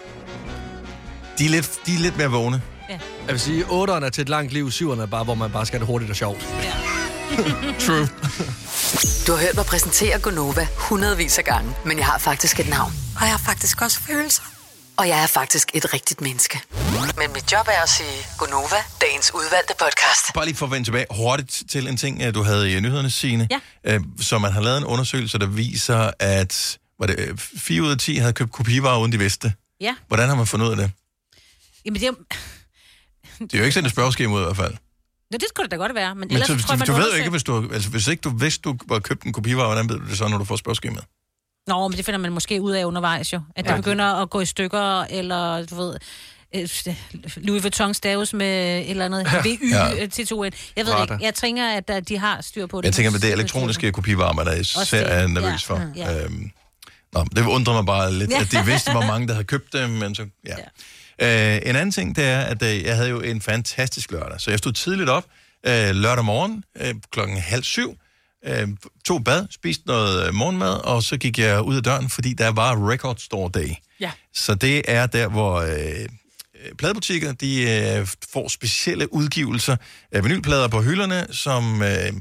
de, er lidt, de er lidt mere vågne. Ja. Jeg vil sige, otteren er til et langt liv, syveren er bare, hvor man bare skal have det hurtigt og sjovt. Ja. True. Du har hørt mig præsentere Gonova hundredvis af gange, men jeg har faktisk et navn. Og jeg har faktisk også følelser. Og jeg er faktisk et rigtigt menneske. Men mit job er at sige Gonova, dagens udvalgte podcast. Bare lige for at vende tilbage hurtigt til en ting, du havde i nyhederne, Signe. Ja. Så man har lavet en undersøgelse, der viser, at var det, fire ud af ti havde købt kopivarer, uden de vidste. Ja. Hvordan har man fundet ud af det? Jamen, det er Det er jo ikke sådan et spørgeskema ud i hvert fald. Nå, det skulle det da godt være. Men, Men ellers så, tror jeg, man du ved jo undersøger- ikke, hvis du, altså, hvis ikke du vidste, du var købt en kopivare, hvordan ved du det så, når du får spørgeskemaet? Nå, men det finder man måske ud af undervejs jo. At det Ja. begynder at gå i stykker, eller du ved... øh, Louis Vuitton staves med et eller andet V Y Ja. til to N. Jeg ved Rette. ikke. Jeg tænker, at der- de har styr på det. Jeg tænker, at det er elektroniske kopivarer, man er især er nervøs for. Ja. Øhm, nå, det undrer mig bare lidt, at de vidste, hvor mange, der havde købt dem, men så, ja. ja. Øh, en anden ting, det er, at øh, jeg havde jo en fantastisk lørdag, så jeg stod tidligt op øh, lørdag morgen øh, klokken halv syv, øh, tog bad, spiste noget øh, morgenmad, og så gik jeg ud af døren, fordi der var Record Store Day. Ja. Så det er der, hvor øh, pladebutikker, de øh, får specielle udgivelser af vinylplader på hylderne, som øh,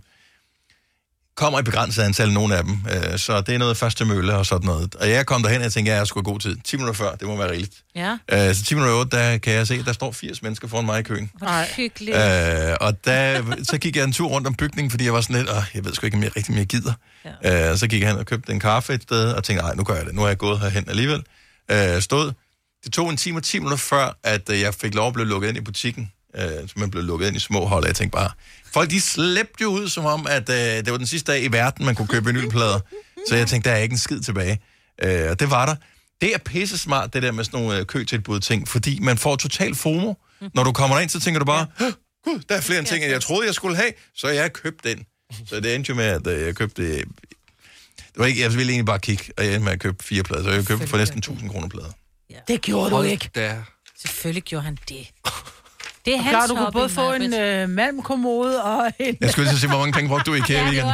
kommer i begrænset antal, nogle af dem. Øh, så det er noget første mølle og sådan noget. Og jeg kom derhen, og jeg tænkte, at jeg skulle have god tid. ti minutter før, det må være rigeligt. Ja. Øh, så ti minutter otte, der kan jeg se, at der står firs mennesker foran mig i køen. Hvor er det hyggeligt. Øh, og der, så gik jeg en tur rundt om bygningen, fordi jeg var sådan lidt, åh, jeg ved sgu ikke, om jeg rigtig mere gider. Ja. Øh, så gik jeg hen og købte en kaffe et sted, og tænkte, nej, nu gør jeg det. Nu er jeg gået herhen alligevel. Øh, stod. Det tog en time og ti minutter før, at øh, jeg fik lov at blive lukket ind i butikken. Øh, så man blev lukket ind i små hold, og jeg tænkte bare, folk de slæbte jo ud, som om, at øh, det var den sidste dag i verden, man kunne købe vinylplader. Så jeg tænkte, der er ikke en skid tilbage. Øh, og det var der. Det er pisse smart, det der med sådan nogle øh, køtilbud ting, fordi man får total FOMO. Når du kommer ind, så tænker du bare, gud, der er flere end ting, end jeg troede, jeg skulle have, så jeg har købt den. Så det endte jo med, at øh, jeg købte... Øh, det var ikke, jeg ville egentlig bare kigge, og jeg endte med at købe fire plader, så jeg købte for næsten tusind kroner plader. Det gjorde du ikke. Der. Selvfølgelig gjorde han det. Det er Og hans klar, du kunne hobby, både få en Maj-Brit. øh, malmkommode og en... Jeg skulle lige så sige, hvor mange penge brugte du i IKEA Ja, det weekenden? er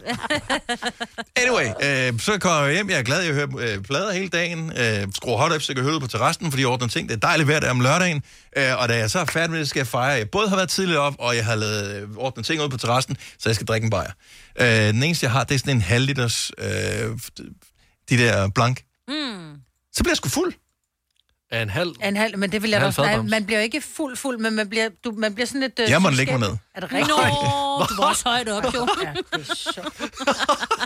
også det. Anyway, øh, så kommer jeg hjem. Jeg er glad, at jeg hører øh, plader hele dagen. Øh, skruer hot up, så jeg kan høre på terrassen, fordi jeg ordner ting. Det er dejligt vejr der om lørdagen. Øh, og da jeg så er færdig med det, skal jeg fejre. Jeg både har været tidligt op, og jeg har lavet øh, ordnet ting ud på terrassen, så jeg skal drikke en bajer. Øh, den eneste, jeg har, det er sådan en halv liters, øh, de der blank. Mm. Så bliver jeg sgu fuld. Af en halv? En halv, men det vil jeg En da halv også... Nej, fadbams. man bliver ikke fuld, fuld, men man bliver, du, man bliver sådan lidt... Øh, Jeg må lægge selskab- mig ned. Er det rigtigt? Nå, du var også højt op, jo. Ja, det er sjovt.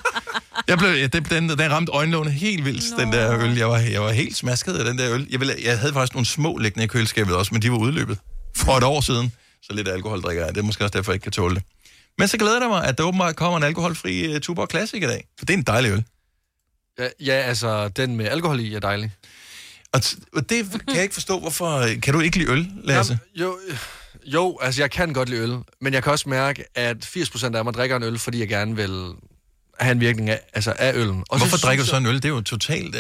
Jeg blev, den, den, den ramte øjenlågene helt vildt, Nå. den der øl. Jeg var, jeg var helt smasket af den der øl. Jeg, ville, jeg havde faktisk nogle små liggende i køleskabet også, men de var udløbet for et år siden. Så lidt alkohol drikker jeg. Det er måske også derfor, jeg ikke kan tåle det. Men så glæder jeg mig, at der åbenbart kommer en alkoholfri uh, Tuborg Classic i dag. For det er en dejlig øl. Ja, ja, altså, den med alkohol i er dejlig. Og, t- og det kan jeg ikke forstå, hvorfor... Kan du ikke lide øl, Lasse? Jamen, jo, jo, altså, jeg kan godt lide øl. Men jeg kan også mærke, at firs procent af mig drikker en øl, fordi jeg gerne vil have en virkning af, altså, af øllen. Og hvorfor så drikker du så en øl? Det er jo totalt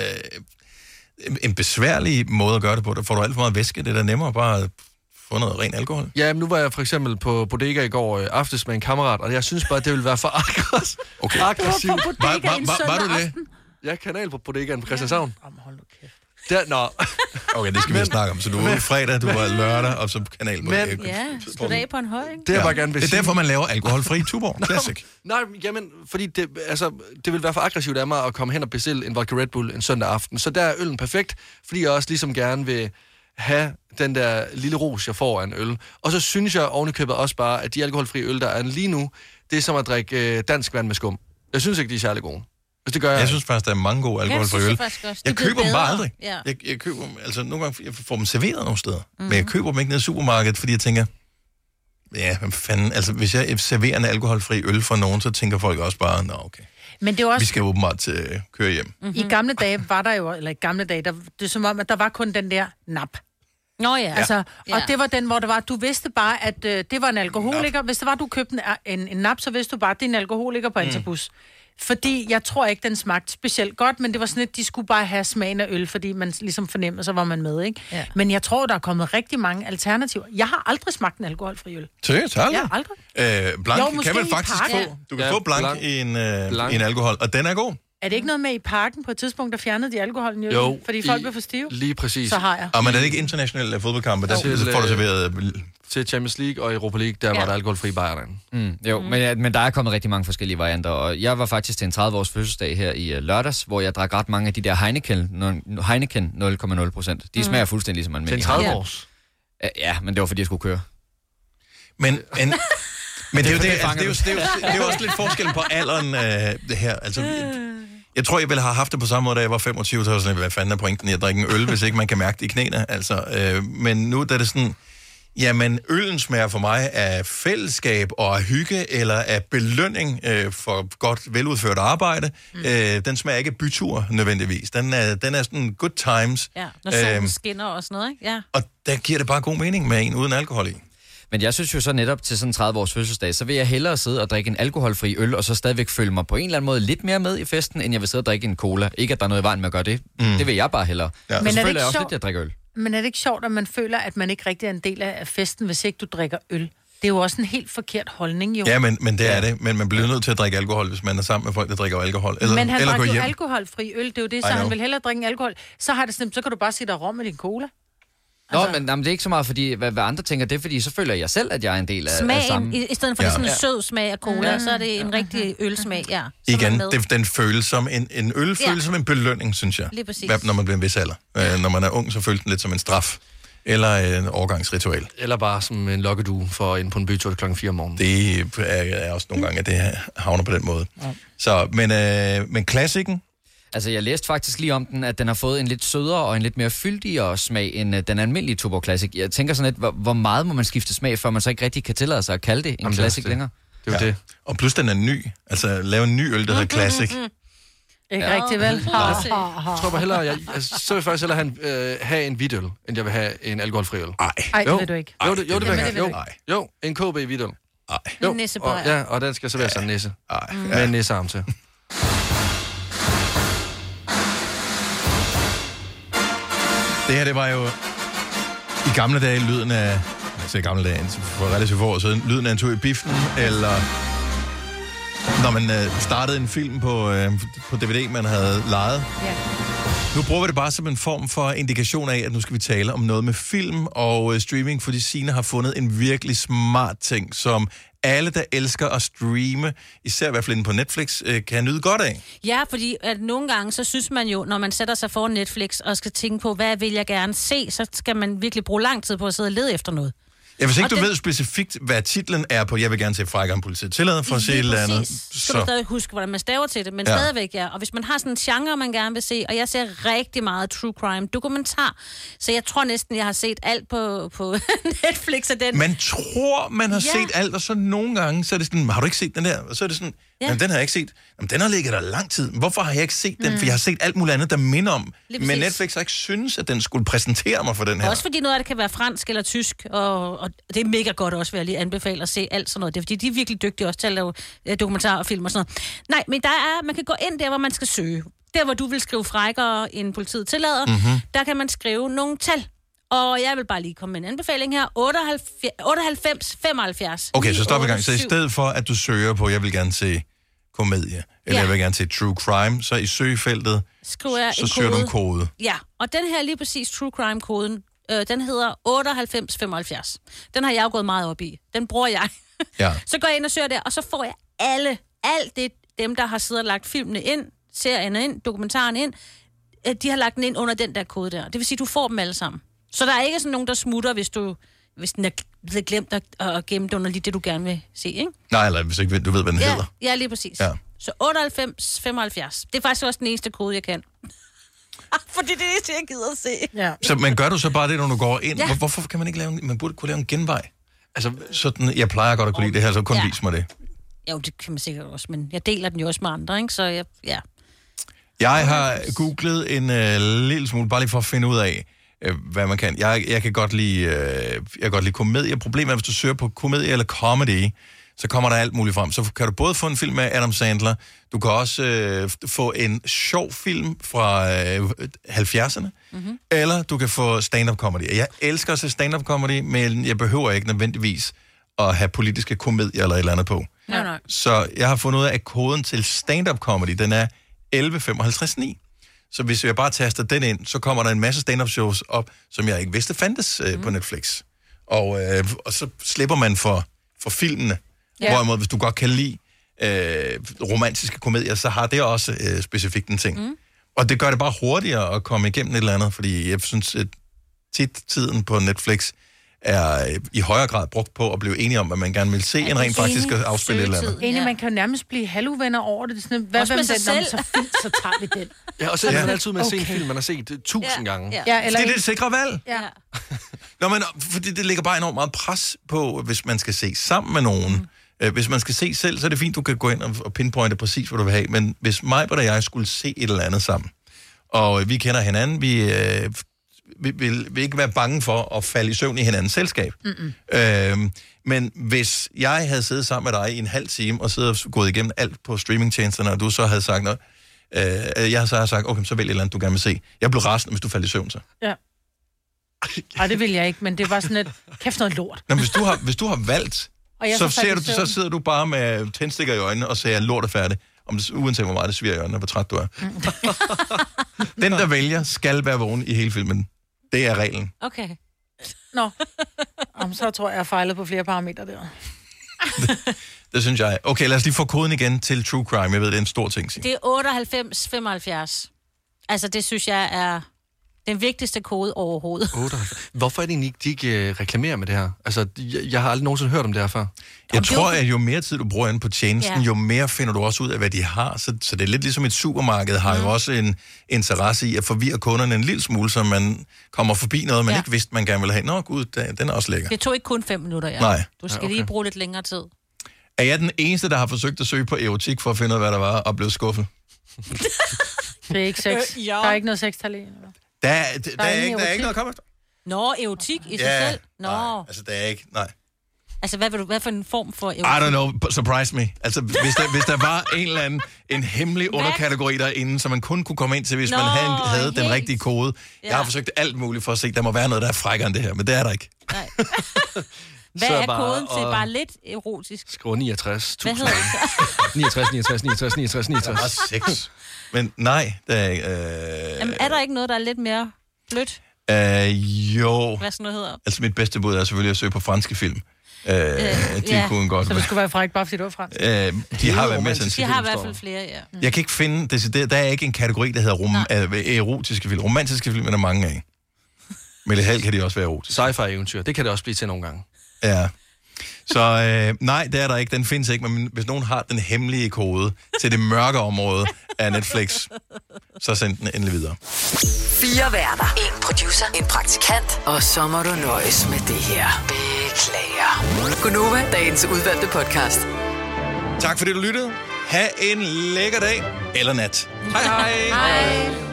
uh, en besværlig måde at gøre det på. Der får du alt for meget væske. Det er da nemmere bare at få noget ren alkohol. Ja, men nu var jeg for eksempel på Bodega i går øh, aftes med en kammerat, og jeg synes bare, at det ville være for aggressivt. Okay. aggressivt. Du var på Bodega en søndag var du det? aften? Jeg er kanal på Bodegaen på Christianshavn. Ja. Hold nu kæft. Der, nå. Okay, det skal vi snakke om. Så du var ude fredag, du var lørdag, og så kanal på Men, ja, skal af på en høj, ikke? Det er ja. bare gerne vil Det er derfor, man laver alkoholfri Tuborg Classic. Nej, jamen, fordi det, altså, det vil være for aggressivt af mig at komme hen og bestille en vodka Red Bull en søndag aften. Så der er øllen perfekt, fordi jeg også ligesom gerne vil have den der lille ros, jeg får af en øl. Og så synes jeg ovenikøbet også bare, at de alkoholfrie øl, der er lige nu, det er som at drikke øh, dansk vand med skum. Jeg synes ikke, de er særlig gode. Hvis det gør jeg... jeg synes faktisk, der er mange gode alkoholfrie øl. Jeg, jeg, jeg køber dem bare aldrig. Ja. Jeg, jeg køber dem, altså nogle gange, jeg får dem serveret nogle steder. Mm. Men jeg køber dem ikke ned i supermarkedet, fordi jeg tænker, ja, hvad fanden, altså hvis jeg serverer en alkoholfri øl for nogen, så tænker folk også bare, nå okay. Men det er også... Vi skal åbenbart til uh, køre hjem. Mm-hmm. I gamle dage var der jo, eller i gamle dage, der, det er som om, at der var kun den der nap. Nå ja. Altså, ja. Og det var den, hvor det var, du vidste bare, at øh, det var en alkoholiker. Nap. Hvis det var, du købte en, en, en nap, så vidste du bare, at det er en alkoholiker på Antabus. Mm. Fordi jeg tror ikke, den smagte specielt godt, men det var sådan, at de skulle bare have smagen af øl, fordi man ligesom fornemmer, så var man med, ikke? Ja. Men jeg tror, der er kommet rigtig mange alternativer. Jeg har aldrig smagt en alkoholfri øl. Seriøst, aldrig? Ja, aldrig. Øh, blank jo, kan man faktisk få. Du kan ja, få blank, blank. I, en, øh, blank i en alkohol, og den er god. Er det ikke noget med i parken på et tidspunkt, der fjernede de alkoholen jo? Jo. Fordi folk i, blev for stive? Lige præcis. Så har jeg. Og men er det ikke internationale fodboldkampe, der til, får du serveret... Til Champions League og Europa League, der ja. var der alkoholfri bajer derinde. Mm, jo, mm. Men, men der er kommet rigtig mange forskellige varianter, og jeg var faktisk til en tredive-års fødselsdag her i uh, lørdags, hvor jeg drak ret mange af de der Heineken, Heineken nul komma nul procent. De mm. smager fuldstændig som almindelig. Til en tredive-års? Ja. ja, men det var fordi, jeg skulle køre. Men... En Men det er, jo det, altså, det, er jo, det, er jo, det er jo også lidt forskel på alderen øh, det her. Altså, jeg, jeg tror, jeg ville have haft det på samme måde, da jeg var femogtyve, så var sådan, hvad fanden er pointen i at drikke en øl, hvis ikke man kan mærke det i knæene. Altså, øh, men nu der er det sådan, jamen øllen smager for mig af fællesskab og af hygge, eller af belønning øh, for godt veludført arbejde. Mm. Øh, den smager ikke af bytur nødvendigvis. Den er, den er sådan good times. Ja, når solen øh, skinner og sådan noget, ikke? Ja. Og der giver det bare god mening med en uden alkohol i. Men jeg synes jo så netop til sådan en tredive-års fødselsdag, så vil jeg hellere sidde og drikke en alkoholfri øl, og så stadigvæk føle mig på en eller anden måde lidt mere med i festen, end jeg vil sidde og drikke en cola. Ikke at der er noget i vejen med at gøre det. Mm. Det vil jeg bare hellere. Ja. Men så føler jeg også sjovt, lidt, at jeg drikker øl. Men er det ikke sjovt, at man føler, at man ikke rigtig er en del af festen, hvis ikke du drikker øl? Det er jo også en helt forkert holdning, jo. Ja, men, men det er det. Men man bliver nødt til at drikke alkohol, hvis man er sammen med folk, der drikker alkohol. Eller, men han eller drikker jo alkoholfri øl, det er jo det, så han vil hellere drikke alkohol. Så har det sådan, så kan du bare sige, der rom med din cola. Nå, altså, men, jamen, det er ikke så meget, fordi hvad, hvad andre tænker, det er fordi, så føler jeg selv, at jeg er en del af, smagen, af sammen. I, i stedet for ja. sådan en sød smag af cola, ja. så er det en rigtig ølsmag, ja. Igen, det, den føles som en, en øl føles ja. som en belønning, synes jeg. Lige præcis. Når man bliver en vis alder. Ja. Når man er ung, så føles den lidt som en straf. Eller en overgangsritual. Eller bare som en lokkedue for ind på en bytur klokken fire om morgenen. Det er, er også nogle gange, at det havner på den måde. Ja. Så, men, øh, men klassikken? Altså, jeg læste faktisk lige om den, at den har fået en lidt sødere og en lidt mere fyldigere smag end uh, den almindelige Tuborg Classic. Jeg tænker sådan lidt, hvor, hvor meget må man skifte smag, før man så ikke rigtig kan tillade sig at kalde det en Jamen, Classic det. længere? Det er jo ja. det. Og plus den er ny. Altså, lave en ny øl, der hedder Classic. Ikke ja. rigtig vel? Jeg tror bare hellere, jeg, altså, så vil jeg faktisk hellere have en, øh, have en hvidøl, end jeg vil have en alkoholfri øl. Ej. Ej, det vil du ikke. Jo, det, jo, det vil jeg have. Jo, jo, en K B hvidøl. Ej. Jo, og, ja, og den skal serveres af en nisse. Ej. Mm. Med en nissearm til. Det her, det var jo i gamle dage lyden af, altså i gamle dage, for relativt år siden, lyden af en tur i biffen, eller når man øh, startede en film på, øh, på D V D, man havde lejet. Ja. Nu bruger vi det bare som en form for indikation af, at nu skal vi tale om noget med film og øh, streaming, fordi Signe har fundet en virkelig smart ting, som alle, der elsker at streame, især i hvert fald inde på Netflix, øh, kan nyde godt af. Ja, fordi at nogle gange, så synes man jo, når man sætter sig foran Netflix og skal tænke på, hvad vil jeg gerne se, så skal man virkelig bruge lang tid på at sidde og lede efter noget. Ja, hvis ikke Og du den- ved specifikt, hvad titlen er på, jeg vil gerne se Frækker om politiet tillader for at se et Lige eller andet. præcis. Så skal du stadig huske, hvordan man staver til det, men Ja. ja. stadigvæk, ja. Og hvis man har sådan en genre, man gerne vil se, og jeg ser rigtig meget true crime dokumentar, så jeg tror næsten, jeg har set alt på, på Netflix af den. Man tror, man har Ja. set alt, og så nogle gange, så er det sådan, har du ikke set den der? Og så er det sådan, Ja. jamen den har jeg ikke set. Jamen den har ligget der lang tid. Hvorfor har jeg ikke set den? Mm. For jeg har set alt muligt andet, der minder om. Lige Men præcis. Netflix har ikke synes, at den skulle præsentere mig for den her. Også fordi noget af det kan være fransk eller tysk, og, og det er mega godt også, vil jeg lige anbefale at se alt sådan noget. Det er fordi, de er virkelig dygtige også til at lave øh, dokumentarer og film og sådan noget. Nej, men der er, man kan gå ind der, hvor man skal søge. Der, hvor du vil skrive frækkere end politiet tillader, Mhm. der kan man skrive nogle tal. Og jeg vil bare lige komme med en anbefaling her. otteoghalvfems femoghalvfjerds Okay, så stop i gang. Så i otteogsyv. stedet for, at du søger på, jeg vil gerne se komedie, eller Ja. jeg vil gerne se true crime, så i søgefeltet, Skriver jeg så en søger du kode. en kode. Ja, og den her lige præcis true crime-koden, øh, den hedder otteoghalvfems femoghalvfjerds. Den har jeg jo gået meget op i. Den bruger jeg. Ja. Så går jeg ind og søger der, og så får jeg alle, alt det, dem, der har siddet og lagt filmene ind, serierne ind, dokumentaren ind, øh, de har lagt den ind under den der kode der. Det vil sige, du får dem alle sammen. Så der er ikke sådan nogen, der smutter, hvis du hvis den er blevet glemt at, at gemme det under lige det, du gerne vil se, ikke? Nej, eller hvis ikke du ved, hvad den Ja, hedder. ja, lige præcis. Ja. Så otteoghalvfems femoghalvfjerds. Det er faktisk også den eneste kode, jeg kan. Fordi det er det eneste, jeg gider at se. Ja. Så, men gør du så bare det, når du går ind? Ja. Hvor, hvorfor kan man ikke lave en, man burde kunne lave en genvej? Altså, sådan, jeg plejer godt at kunne lide det her, så kun Ja. vis mig det. Jo, det kan man sikkert også, men jeg deler den jo også med andre, ikke? Så jeg, ja. Jeg har googlet en øh, lille smule, bare lige for at finde ud af, øh, hvad man kan. Jeg, jeg kan godt lide, øh, jeg kan godt lide komedie. Problemet er, hvis du søger på komedie eller comedy, så kommer der alt muligt frem. Så kan du både få en film med Adam Sandler, du kan også øh, få en sjov film fra øh, halvfjerdserne, mm-hmm. eller du kan få stand-up comedy. Jeg elsker at se stand-up comedy, men jeg behøver ikke nødvendigvis at have politiske komedier eller et eller andet på. Nej, nej. Så jeg har fundet ud af, at koden til stand-up comedy, den er elleve femoghalvtreds ni. Så hvis jeg bare taster den ind, så kommer der en masse stand-up shows op, som jeg ikke vidste fandtes øh, mm. på Netflix. Og, øh, og så slipper man for, for filmene. Ja. Hvorimod, hvis du godt kan lide øh, romantiske komedier, så har det også øh, specifikt en ting. Mm. Og det gør det bare hurtigere at komme igennem et eller andet, fordi jeg synes, at tit tiden på Netflix er øh, i højere grad brugt på at blive enige om, at man gerne vil se, en rent faktisk at afspille et eller andet. Enig, man kan jo nærmest blive halvvenner over det. Det er sådan, hvad Også med med den, sig Nå, men selv. så fint, så tager vi den. Ja, og så er det Ja. man altid med at se en Okay. film, man har set uh, tusind Ja. gange. Ja. Ja, eller Det er det sikre valg. Ja. Nå, men fordi det ligger bare enormt meget pres på, hvis man skal se sammen med nogen. Mm. Øh, hvis man skal se selv, så er det fint, du kan gå ind og, og pinpointe præcis, hvad du vil have. Men hvis mig og jeg skulle se et eller andet sammen, og øh, vi kender hinanden, vi, øh, vi vil, vil ikke være bange for at falde i søvn i hinandens selskab. Mm-mm. Øh, men hvis jeg havde siddet sammen med dig i en halv time, og siddet og gået igennem alt på streamingtjenesterne, og du så havde sagt noget, øh, jeg så havde sagt, okay, så vælg et eller andet, du gerne vil se. Jeg blev rasende, hvis du faldt i søvn så. Ja. Ej, det vil jeg ikke, men det var sådan et kæft noget lort. Nå, men hvis du har, hvis du har valgt, Og jeg så, så faldt ser i du, så søvn. sidder du bare med tændstikker i øjnene og siger, lort er færdig. Om det, uanset hvor meget det sviger i øjnene, hvor træt du er. Den, der vælger, skal være vågen i hele filmen. Det er reglen. Okay. Nå. Om, så tror jeg, jeg har fejlet på flere parametre der. Det synes jeg. Okay, lad os lige få koden igen til True Crime. Jeg ved, det er en stor ting, Signe. Det er otteoghalvfems femoghalvfjerds. Altså, det synes jeg er den vigtigste kode overhovedet. otteoghalvfems. Hvorfor er det egentlig, de ikke øh, reklamerer med det her? Altså, jeg, jeg har aldrig nogensinde hørt om det her før. Jeg tror, at jo mere tid du bruger inde på tjenesten, Ja. jo mere finder du også ud af, hvad de har. Så, så det er lidt ligesom et supermarked, har jo også en interesse i at forvirre kunderne en lille smule, så man kommer forbi noget, man Ja. ikke vidste, man gerne ville have. Nå gud, den den er også lækker. Det tog ikke kun fem minutter, ja. Nej. Du skal Ja, okay. lige bruge lidt længere tid. Er jeg den eneste, der har forsøgt at søge på erotik for at finde ud af, hvad der var, og blev skuffet? Det er ikke sex. Øh, ja. Der er ikke noget sextal i. eller hvad? Der, er- der, der, er, ingen ikke, der er erotik. ikke noget at komme efter. Nå, erotik i sig Ja, selv? Nå. nej, altså der er ikke, nej. Altså, hvad, vil du, hvad for en form for I erotik? don't know, surprise me. Altså, hvis der, hvis der var en eller anden, en hemmelig underkategori derinde, som man kun kunne komme ind til, hvis Nå, man havde, havde den helt. rigtige kode. Ja. Jeg har forsøgt alt muligt for at se, der må være noget, der er frækkere end det her, men det er der ikke. Nej. Hvad Så er bare koden til og- bare lidt erotisk? Skriver niogtres Hvad tusind. hedder det? niogtres, niogtres, niogtres, niogtres, Der var niogtres. seks. Men nej, der er ikke. Øh, Jamen, er der ikke noget, der er lidt mere blødt? øh, jo. Hvad sådan noget hedder? Altså, mit bedste bud er selvfølgelig at søge på franske film. Øh, de ja. kunne godt Så det være. skulle være frækt, bare fordi det var fransk. Øh, de har været med romantisk. til De har i hvert fald flere, ja. Jeg kan ikke finde, det, der, der er ikke en kategori, der hedder rom, øh, erotiske film. Romantiske film er der mange af. Men lidt halv kan de også være erotiske. Sci-fi eventyr, det kan det også blive til nogle gange. Ja. Så øh, nej, det er der ikke. Den findes ikke. Men hvis nogen har den hemmelige kode til det mørke område af Netflix, så send den endelig videre. Fire værter. En producer. En praktikant. Og så må du nøjes med det her. Beklager. Gunova, dagens udvalgte podcast. Tak fordi du lyttede. Ha' en lækker dag. Eller nat. Hej hej. Hej.